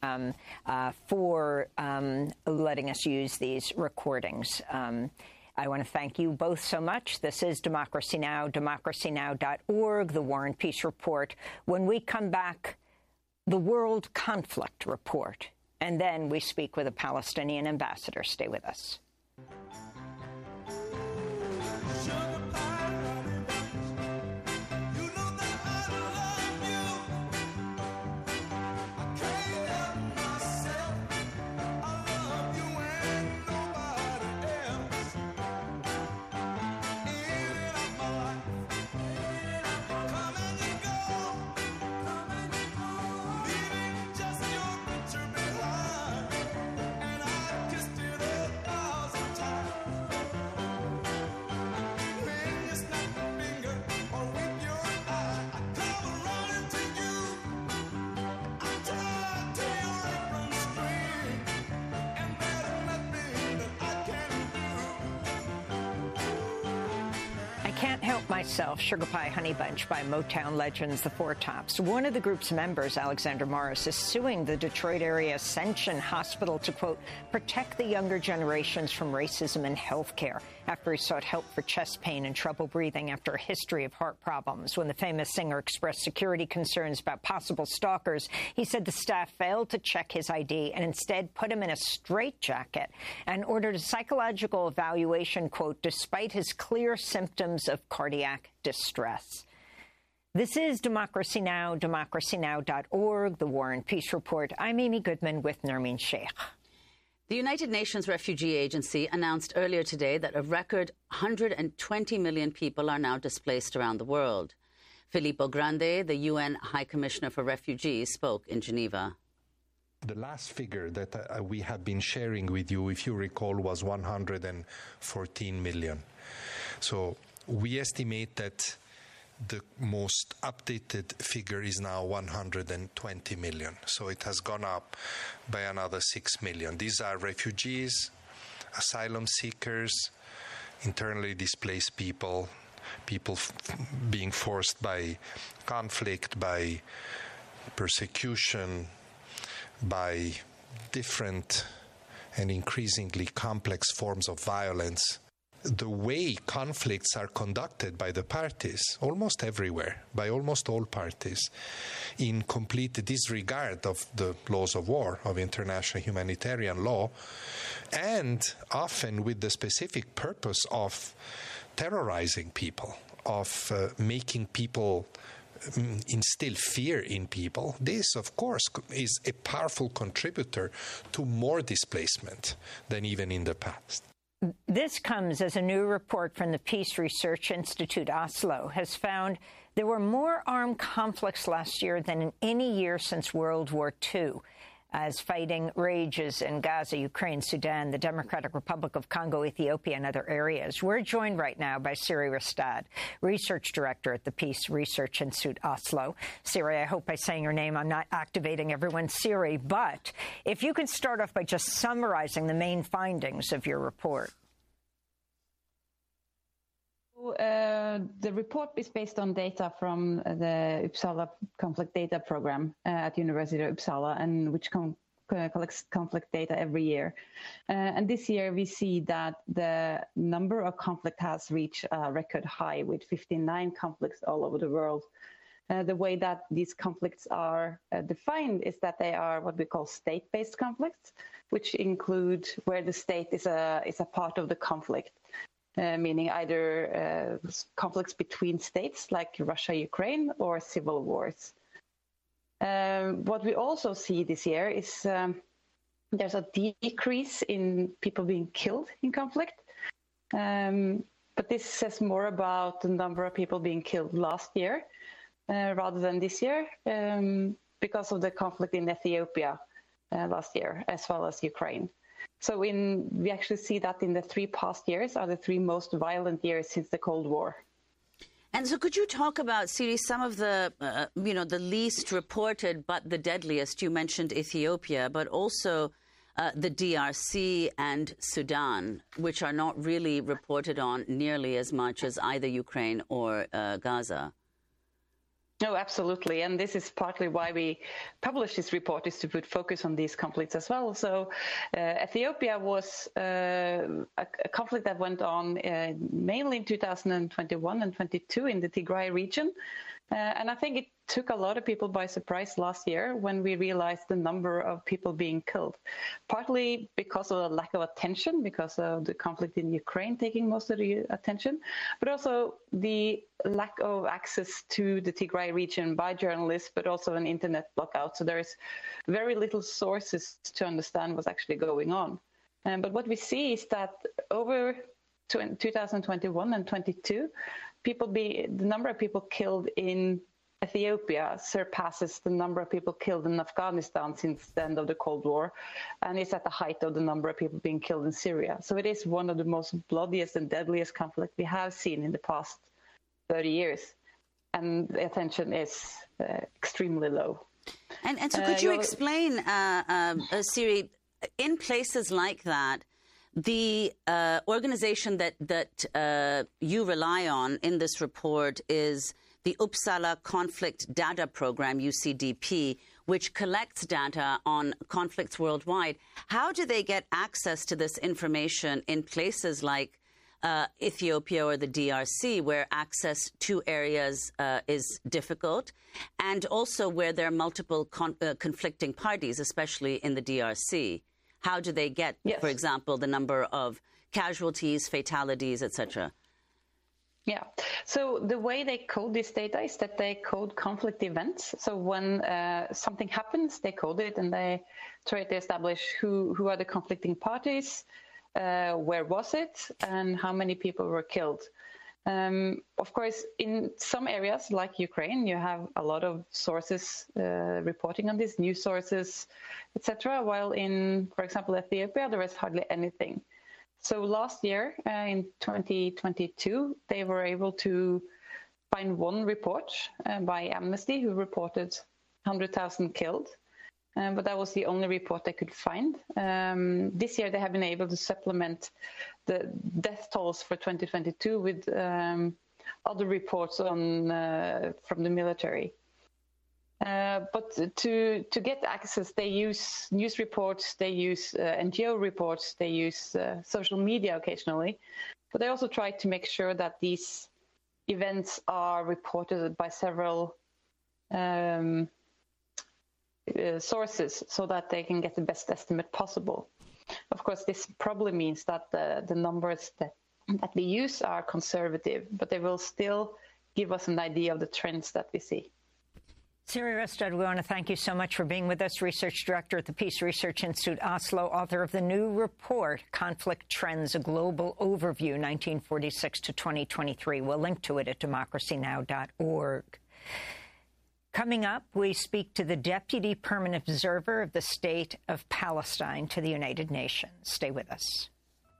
for letting us use these recordings. I want to thank you both so much. This is Democracy Now!, democracynow.org, the War and Peace Report. When we come back, the World Conflict Report. And then we speak with a Palestinian ambassador. Stay with us. Can't Help Myself, Sugar Pie Honey Bunch by Motown legends The Four Tops. One of the group's members, Alexander Morris, is suing the Detroit area Ascension Hospital to, quote, protect the younger generations from racism in health care. after he sought help for chest pain and trouble breathing after a history of heart problems. When the famous singer expressed security concerns about possible stalkers, he said the staff failed to check his ID and instead put him in a straitjacket and ordered a psychological evaluation, quote, despite his clear symptoms of cardiac distress. This is Democracy Now!, democracynow.org, the War and Peace Report. I'm Amy Goodman with Nermeen Sheikh. The United Nations Refugee Agency announced earlier today that a record 120 million people are now displaced around the world. Filippo Grandi, the UN High Commissioner for Refugees, spoke in Geneva. The last figure that we have been sharing with you, if you recall, was 114 million. So we estimate that the most updated figure is now 120 million. So it has gone up by another 6 million. These are refugees, asylum seekers, internally displaced people, people being forced by conflict, by persecution, by different and increasingly complex forms of violence. The way conflicts are conducted by the parties, almost everywhere, by almost all parties, in complete disregard of the laws of war, of international humanitarian law, and often with the specific purpose of terrorizing people, of making people instill fear in people. This, of course, is a powerful contributor to more displacement than even in the past. This comes as a new report from the Peace Research Institute Oslo has found there were more armed conflicts last year than in any year since World War II. As fighting rages in Gaza, Ukraine, Sudan, the Democratic Republic of Congo, Ethiopia, and other areas. We're joined right now by Siri Ristad, Research Director at the Peace Research Institute Oslo. Siri, I hope by saying your name I'm not activating everyone's Siri, but if you could start off by just summarizing the main findings of your report. The report is based on data from the Uppsala Conflict Data Program at University of Uppsala, and which collects conflict data every year. And this year we see that the number of conflict has reached a record high with 59 conflicts all over the world. The way that these conflicts are defined is that they are what we call state-based conflicts, which include where the state is a part of the conflict. Meaning either conflicts between states like Russia, Ukraine, or civil wars. What we also see this year is there's a decrease in people being killed in conflict. But this says more about the number of people being killed last year rather than this year because of the conflict in Ethiopia last year, as well as Ukraine. So we actually see that in the 3 past years are the 3 most violent years since the Cold War. And so could you talk about, Siri, some of the, the least reported but the deadliest? You mentioned Ethiopia, but also the DRC and Sudan, which are not really reported on nearly as much as either Ukraine or Gaza. No, absolutely. And this is partly why we published this report, is to put focus on these conflicts as well. So Ethiopia was a conflict that went on mainly in 2021 and 22 in the Tigray region. And I think it took a lot of people by surprise last year when we realized the number of people being killed, partly because of a lack of attention, because of the conflict in Ukraine taking most of the attention, but also the lack of access to the Tigray region by journalists, but also an internet blackout. So there's very little sources to understand what's actually going on. But what we see is that over 2021 and 22, the number of people killed in Ethiopia surpasses the number of people killed in Afghanistan since the end of the Cold War, and it's at the height of the number of people being killed in Syria. So it is one of the most bloodiest and deadliest conflicts we have seen in the past 30 years, and the attention is extremely low. And so could you explain, Siri, in places like that, the organization that you rely on in this report is the Uppsala Conflict Data Program, UCDP, which collects data on conflicts worldwide. How do they get access to this information in places like Ethiopia or the DRC, where access to areas is difficult, and also where there are multiple conflicting parties, especially in the DRC? How do they get, for example, the number of casualties, fatalities, etc.? Yeah. So the way they code this data is that they code conflict events. So when something happens, they code it and they try to establish who are the conflicting parties, where was it, and how many people were killed. Of course, in some areas like Ukraine, you have a lot of sources reporting on this, news sources, etc. While in, for example, Ethiopia, there is hardly anything. So last year, in 2022, they were able to find one report by Amnesty who reported 100,000 killed. But that was the only report they could find. This year, they have been able to supplement the death tolls for 2022 with other reports on from the military. But to get access, they use news reports, they use NGO reports, they use social media occasionally. But they also try to make sure that these events are reported by several sources so that they can get the best estimate possible. Of course, this probably means that the numbers that we use are conservative, but they will still give us an idea of the trends that we see. Siri Restad, we want to thank you so much for being with us, Research Director at the Peace Research Institute Oslo, author of the new report, Conflict Trends, A Global Overview, 1946 to 2023. We'll link to it at democracynow.org. Coming up, we speak to the Deputy Permanent Observer of the State of Palestine to the United Nations. Stay with us.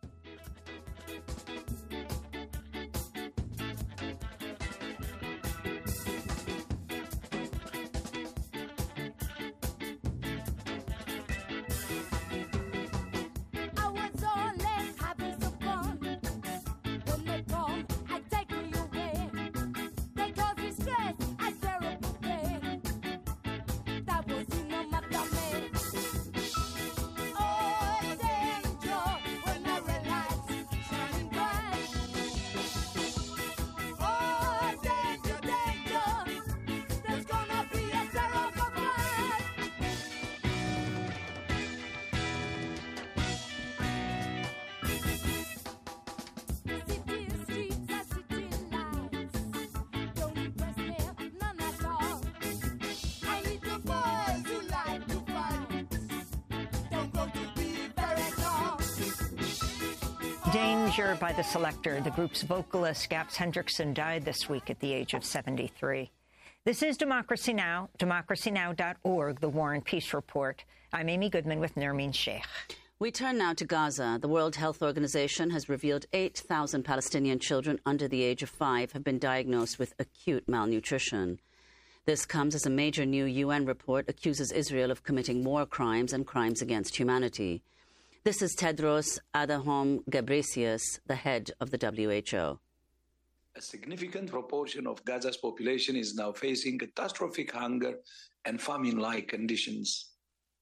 Danger by the Selecter. The group's vocalist, Gaps Hendrickson, died this week at the age of 73. This is Democracy Now!, democracynow.org, the War and Peace Report. I'm Amy Goodman with Nermeen Sheikh. We turn now to Gaza. The World Health Organization has revealed 8,000 Palestinian children under the age of 5 have been diagnosed with acute malnutrition. This comes as a major new UN report accuses Israel of committing war crimes and crimes against humanity. This is Tedros Adhanom Ghebreyesus, the head of the WHO. A significant proportion of Gaza's population is now facing catastrophic hunger and famine-like conditions.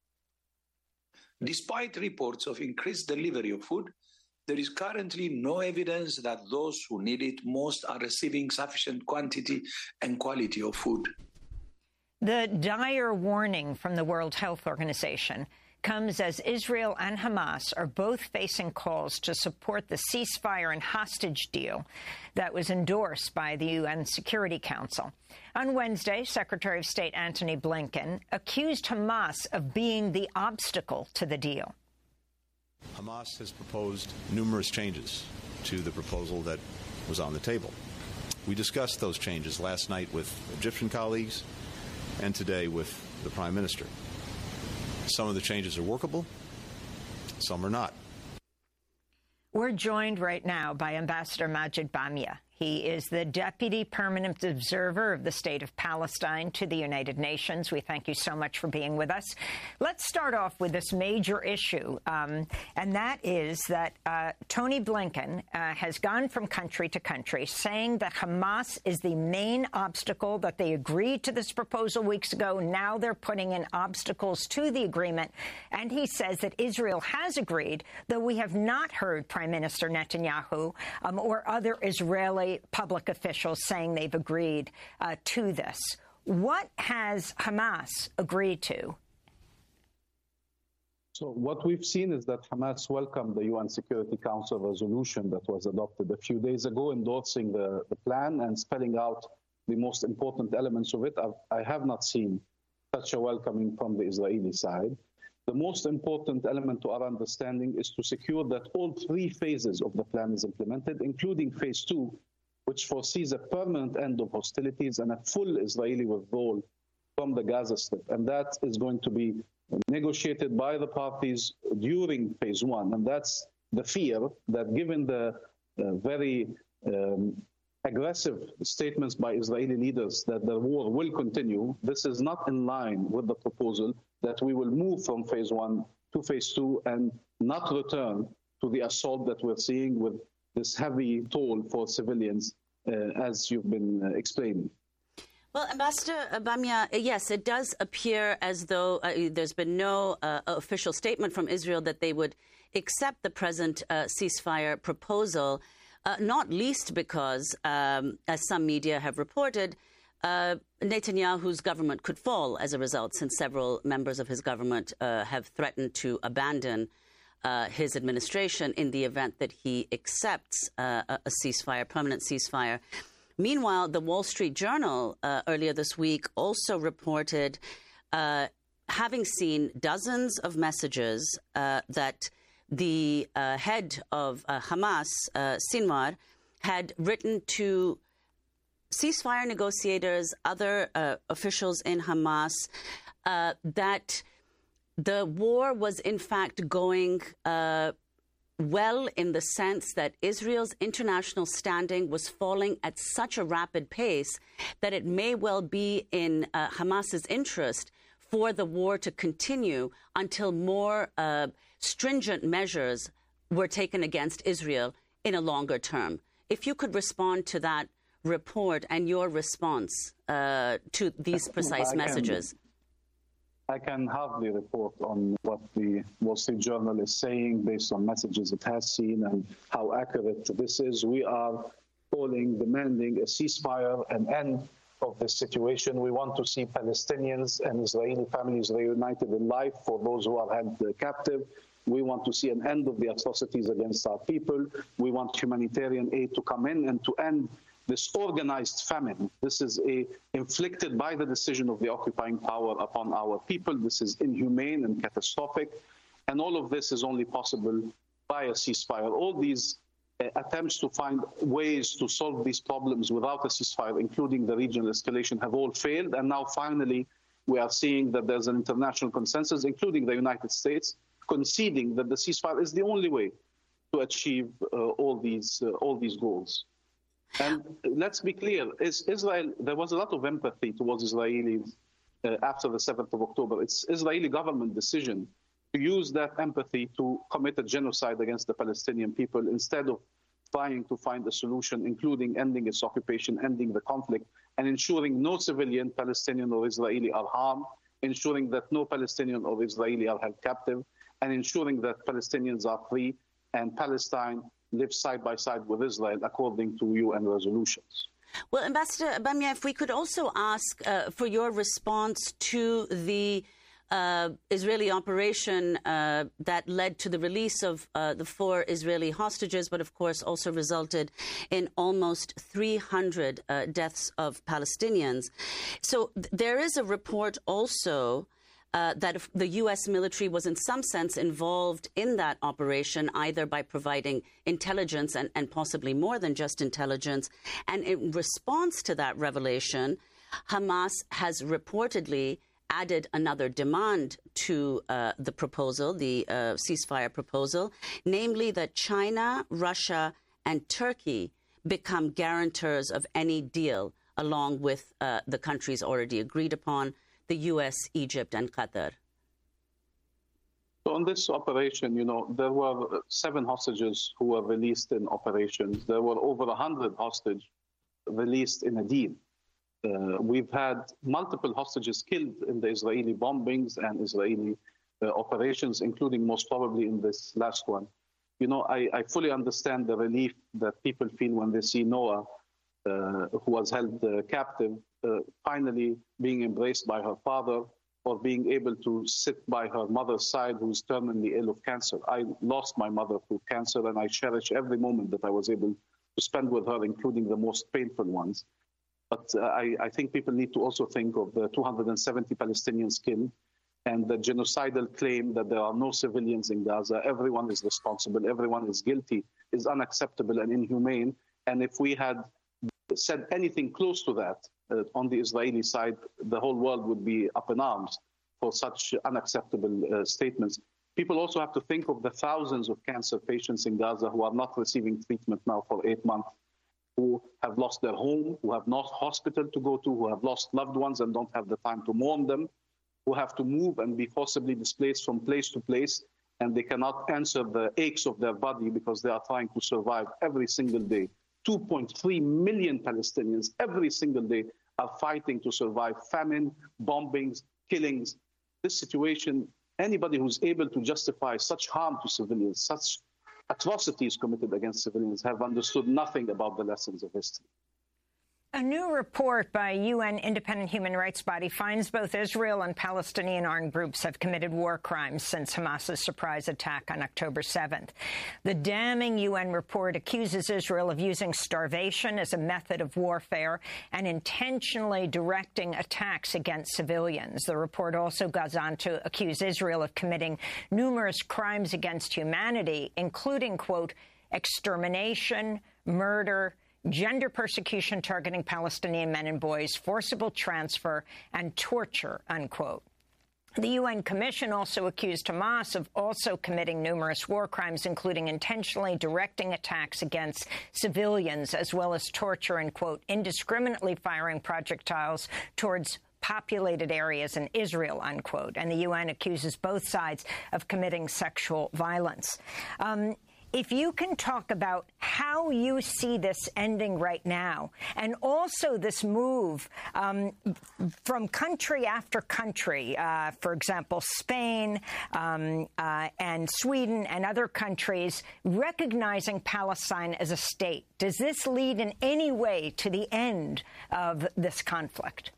Despite reports of increased delivery of food, there is currently no evidence that those who need it most are receiving sufficient quantity and quality of food. The dire warning from the World Health Organization comes as Israel and Hamas are both facing calls to support the ceasefire and hostage deal that was endorsed by the UN Security Council. On Wednesday, Secretary of State Antony Blinken accused Hamas of being the obstacle to the deal. Hamas has proposed numerous changes to the proposal that was on the table. We discussed those changes last night with Egyptian colleagues and today with the Prime Minister. Some of the changes are workable, some are not. We're joined right now by Ambassador Majid Bamia. He is the Deputy Permanent Observer of the State of Palestine to the United Nations. We thank you so much for being with us. Let's start off with this major issue, and that is that Tony Blinken has gone from country to country saying that Hamas is the main obstacle, that they agreed to this proposal weeks ago. Now they're putting in obstacles to the agreement. And he says that Israel has agreed, though we have not heard Prime Minister Netanyahu or other Israeli public officials saying they've agreed to this. What has Hamas agreed to? So what we've seen is that Hamas welcomed the UN Security Council resolution that was adopted a few days ago, endorsing the plan and spelling out the most important elements of it. I have not seen such a welcoming from the Israeli side. The most important element to our understanding is to secure that all three phases of the plan is implemented, including phase 2, which foresees a permanent end of hostilities and a full Israeli withdrawal from the Gaza Strip. And that is going to be negotiated by the parties during phase 1. And that's the fear that, given the very aggressive statements by Israeli leaders that the war will continue, this is not in line with the proposal that we will move from phase 1 to phase 2 and not return to the assault that we're seeing with this heavy toll for civilians, as you've been explaining. Well, Ambassador Bamia, yes, it does appear as though there's been no official statement from Israel that they would accept the present ceasefire proposal, not least because, as some media have reported, Netanyahu's government could fall as a result, since several members of his government have threatened to abandon his administration in the event that he accepts a ceasefire, permanent ceasefire. Meanwhile, the Wall Street Journal earlier this week also reported having seen dozens of messages that the head of Hamas, Sinwar, had written to ceasefire negotiators, other officials in Hamas, that the war was in fact going well, in the sense that Israel's international standing was falling at such a rapid pace that it may well be in Hamas's interest for the war to continue until more stringent measures were taken against Israel in a longer term. If you could respond to that report and your response to these precise messages. I can hardly report on what the Wall Street Journal is saying based on messages it has seen and how accurate this is. We are demanding a ceasefire, an end of this situation. We want to see Palestinians and Israeli families reunited in life for those who are held captive. We want to see an end of the atrocities against our people. We want humanitarian aid to come in and to end this organized famine. This is inflicted by the decision of the occupying power upon our people. This is inhumane and catastrophic. And all of this is only possible by a ceasefire. All these attempts to find ways to solve these problems without a ceasefire, including the regional escalation, have all failed. And now finally, we are seeing that there's an international consensus, including the United States, conceding that the ceasefire is the only way to achieve all these goals. And let's be clear, Israel, there was a lot of empathy towards Israelis after the 7th of October. It's Israeli government decision to use that empathy to commit a genocide against the Palestinian people instead of trying to find a solution, including ending its occupation, ending the conflict, and ensuring no civilian, Palestinian or Israeli, are harmed, ensuring that no Palestinian or Israeli are held captive, and ensuring that Palestinians are free and Palestine lives side by side with Israel according to UN resolutions. Well, Ambassador Bamia, if we could also ask for your response to the Israeli operation that led to the release of the 4 Israeli hostages, but of course also resulted in almost 300 deaths of Palestinians. So there is a report also that if the U.S. military was in some sense involved in that operation, either by providing intelligence and possibly more than just intelligence. And in response to that revelation, Hamas has reportedly added another demand to the proposal, the ceasefire proposal, namely that China, Russia, and Turkey become guarantors of any deal along with the countries already agreed upon, the U.S., Egypt, and Qatar? So on this operation, there were 7 hostages who were released in operations. There were over 100 hostages released in a deal. We've had multiple hostages killed in the Israeli bombings and Israeli operations, including most probably in this last one. I fully understand the relief that people feel when they see Noah, who was held captive, finally being embraced by her father, or being able to sit by her mother's side, who's terminally ill of cancer. I lost my mother through cancer, and I cherish every moment that I was able to spend with her, including the most painful ones. But I think people need to also think of the 270 Palestinians killed and the genocidal claim that there are no civilians in Gaza. Everyone is responsible, everyone is guilty, is unacceptable and inhumane. And if we had said anything close to that on the Israeli side, the whole world would be up in arms for such unacceptable statements. People also have to think of the thousands of cancer patients in Gaza who are not receiving treatment now for 8 months, who have lost their home, who have no hospital to go to, who have lost loved ones and don't have the time to mourn them, who have to move and be forcibly displaced from place to place, and they cannot answer the aches of their body because they are trying to survive every single day. 2.3 million Palestinians every single day are fighting to survive famine, bombings, killings. This situation, anybody who's able to justify such harm to civilians, such atrocities committed against civilians, have understood nothing about the lessons of history. A new report by UN independent human rights body finds both Israel and Palestinian armed groups have committed war crimes since Hamas's surprise attack on October 7th. The damning UN report accuses Israel of using starvation as a method of warfare and intentionally directing attacks against civilians. The report also goes on to accuse Israel of committing numerous crimes against humanity, including, quote, extermination, murder, gender persecution targeting Palestinian men and boys, forcible transfer, and torture, unquote. The UN Commission also accused Hamas of also committing numerous war crimes, including intentionally directing attacks against civilians, as well as torture and, quote, indiscriminately firing projectiles towards populated areas in Israel, unquote. And the UN accuses both sides of committing sexual violence. If you can talk about how you see this ending right now, and also this move from country after country, for example, Spain and Sweden and other countries, recognizing Palestine as a state. Does this lead in any way to the end of this conflict?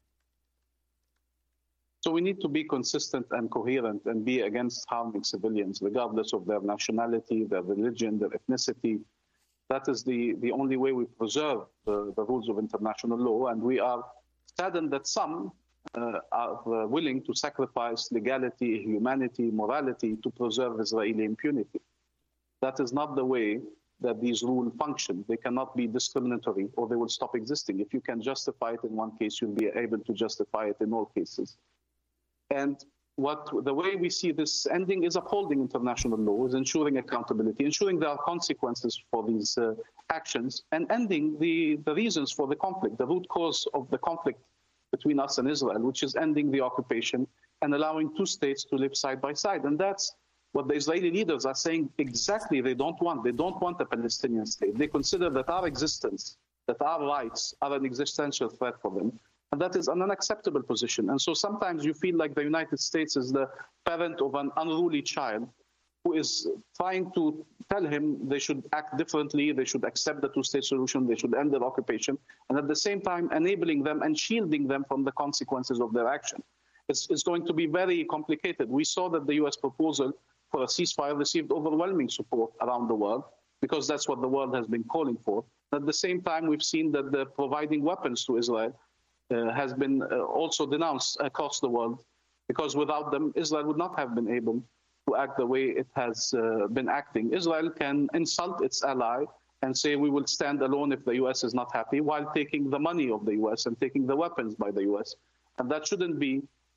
So we need to be consistent and coherent and be against harming civilians, regardless of their nationality, their religion, their ethnicity. That is the only way we preserve the rules of international law. And we are saddened that some are willing to sacrifice legality, humanity, morality to preserve Israeli impunity. That is not the way that these rules function. They cannot be discriminatory or they will stop existing. If you can justify it in one case, you'll be able to justify it in all cases. And the way we see this ending is upholding international law, is ensuring accountability, ensuring there are consequences for these actions, and ending the reasons for the conflict, the root cause of the conflict between us and Israel, which is ending the occupation and allowing two states to live side by side. And that's what the Israeli leaders are saying exactly they don't want. They don't want a Palestinian state. They consider that our existence, that our rights are an existential threat for them. And that is an unacceptable position. And so sometimes you feel like the United States is the parent of an unruly child who is trying to tell him they should act differently, they should accept the two-state solution, they should end their occupation, and at the same time enabling them and shielding them from the consequences of their action. It's going to be very complicated. We saw that the U.S. proposal for a ceasefire received overwhelming support around the world because that's what the world has been calling for. At the same time, we've seen that the providing weapons to Israel has been also denounced across the world, because without them, Israel would not have been able to act the way it has been acting. Israel can insult its ally and say we will stand alone if the U.S. is not happy, while taking the money of the U.S. and taking the weapons by the U.S. And that shouldn't be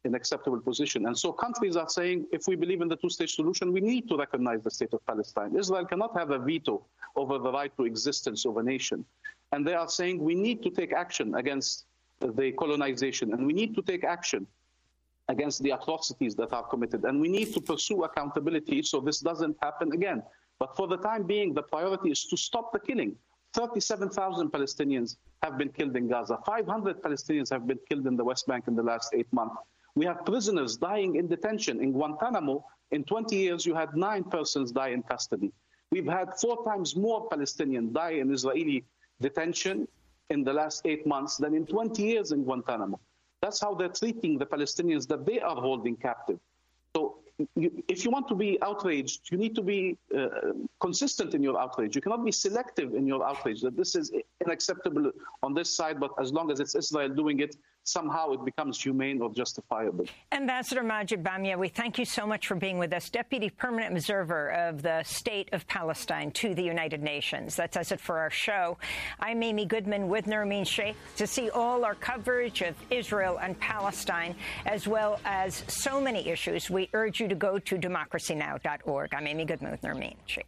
an acceptable position. And so countries are saying, if we believe in the two-state solution, we need to recognize the state of Palestine. Israel cannot have a veto over the right to existence of a nation. And they are saying we need to take action against the colonization, and we need to take action against the atrocities that are committed, and we need to pursue accountability so this doesn't happen again. But for the time being, the priority is to stop the killing. 37,000 Palestinians have been killed in Gaza. 500 Palestinians have been killed in the West Bank in the last 8 months. We have prisoners dying in detention. In Guantanamo, in 20 years, you had 9 persons die in custody. We've had 4 times more Palestinians die in Israeli detention in the last 8 months than in 20 years in Guantanamo. That's how they're treating the Palestinians that they are holding captive. So if you want to be outraged, you need to be consistent in your outrage. You cannot be selective in your outrage, that this is unacceptable on this side, but as long as it's Israel doing it, somehow it becomes humane or justifiable. Ambassador Majid Bamia, we thank you so much for being with us. Deputy Permanent Observer of the State of Palestine to the United Nations. That does it for our show. I'm Amy Goodman with Nermeen Sheikh. To see all our coverage of Israel and Palestine, as well as so many issues, we urge you to go to democracynow.org. I'm Amy Goodman with Nermeen Sheikh.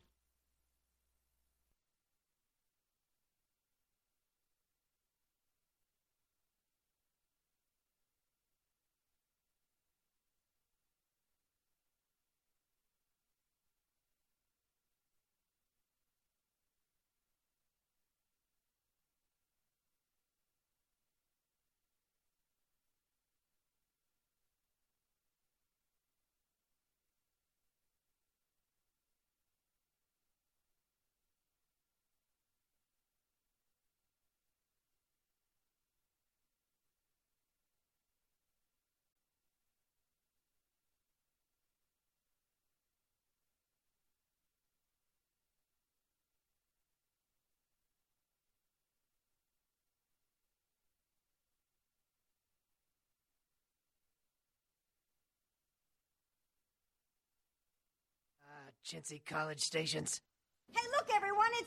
Chintzy College stations. Hey, look, everyone, it's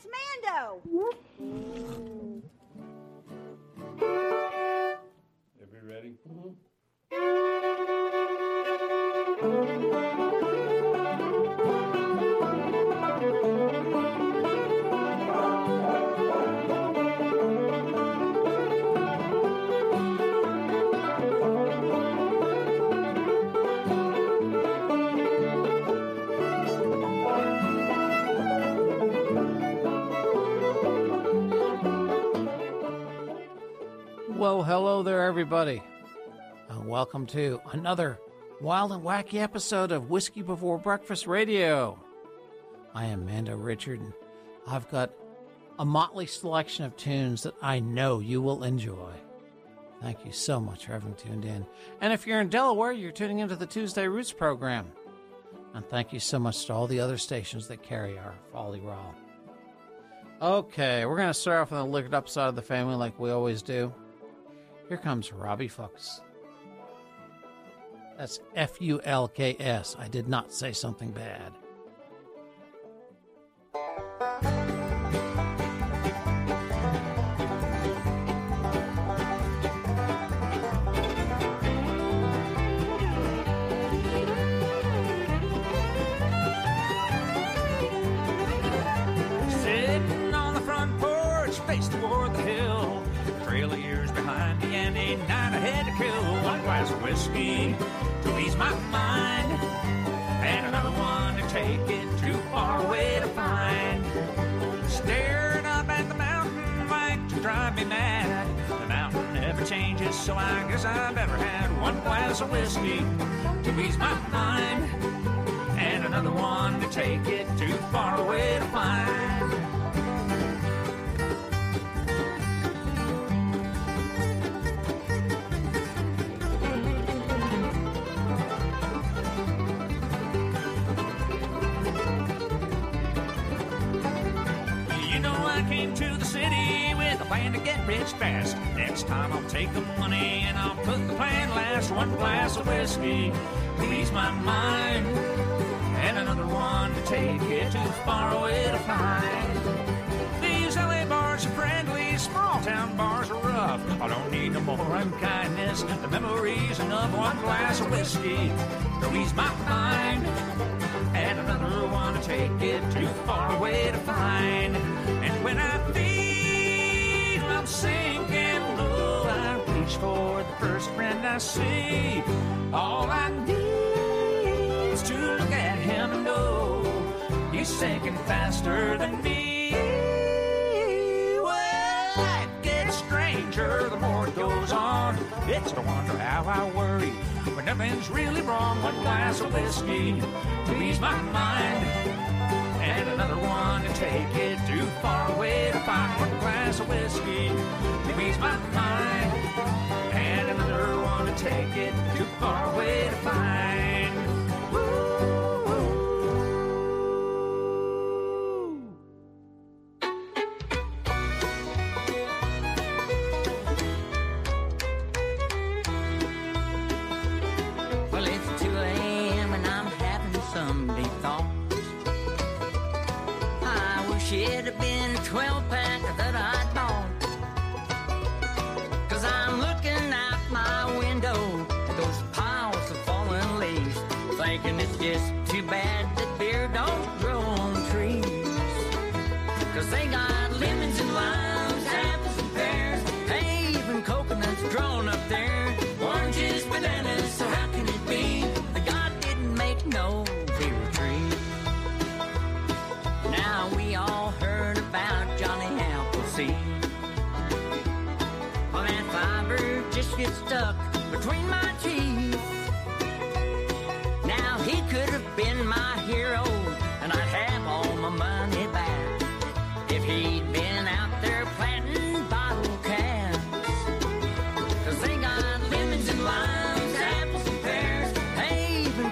Mando. Everybody ready? Well, hello there, everybody, and welcome to another wild and wacky episode of Whiskey Before Breakfast Radio. I am Mando Richard, and I've got a motley selection of tunes that I know you will enjoy. Thank you so much for having tuned in. And if you're in Delaware, you're tuning into the Tuesday Roots program. And thank you so much to all the other stations that carry our Folly Raw. Okay, we're going to start off on the liquored up side of the family like we always do. Here comes Robbie Fulks. That's Fulks. I did not say something bad. Sitting on the front porch, face toward the hill. Trail of years behind me and a night ahead to kill. One glass of whiskey to ease my mind, and another one to take it too far away to find. Staring up at the mountain like to drive me mad. The mountain never changes, so I guess I better had one glass of whiskey to ease my mind, and another one to take it too far away to find. To the city with a plan to get rich fast. Next time I'll take the money and I'll put the plan last. One glass of whiskey to ease my mind, and another one to take it too far away to find. These LA bars are friendly, small town bars are rough. I don't need no more unkindness. The memories of one glass of whiskey to ease my mind, and another one to take it too far away to find. And when I feel I'm sinking low, I reach for the first friend I see. All I need is to look at him and know he's sinking faster than me. Well, it gets stranger the more it goes on. It's no wonder how I worry when nothing's really wrong. One glass of whiskey to ease my mind, and another one to take it too far away to find. One glass of whiskey to ease my mind, and another one to take it too far away to find. Well, it's 2 a.m. and I'm having some deep thoughts. I wish it had been a 12-pack that I bought. 'Cause I'm looking out my window at those piles of fallen leaves, thinking it's just too bad that beer don't grow on trees. 'Cause they got lemons and limes, apples and pears, hey, even coconuts grown up there. Oranges, bananas, so how can it be that God didn't make no beer tree? Now we all heard about Johnny Appleseed. Well, that fiber just gets stuck between my teeth.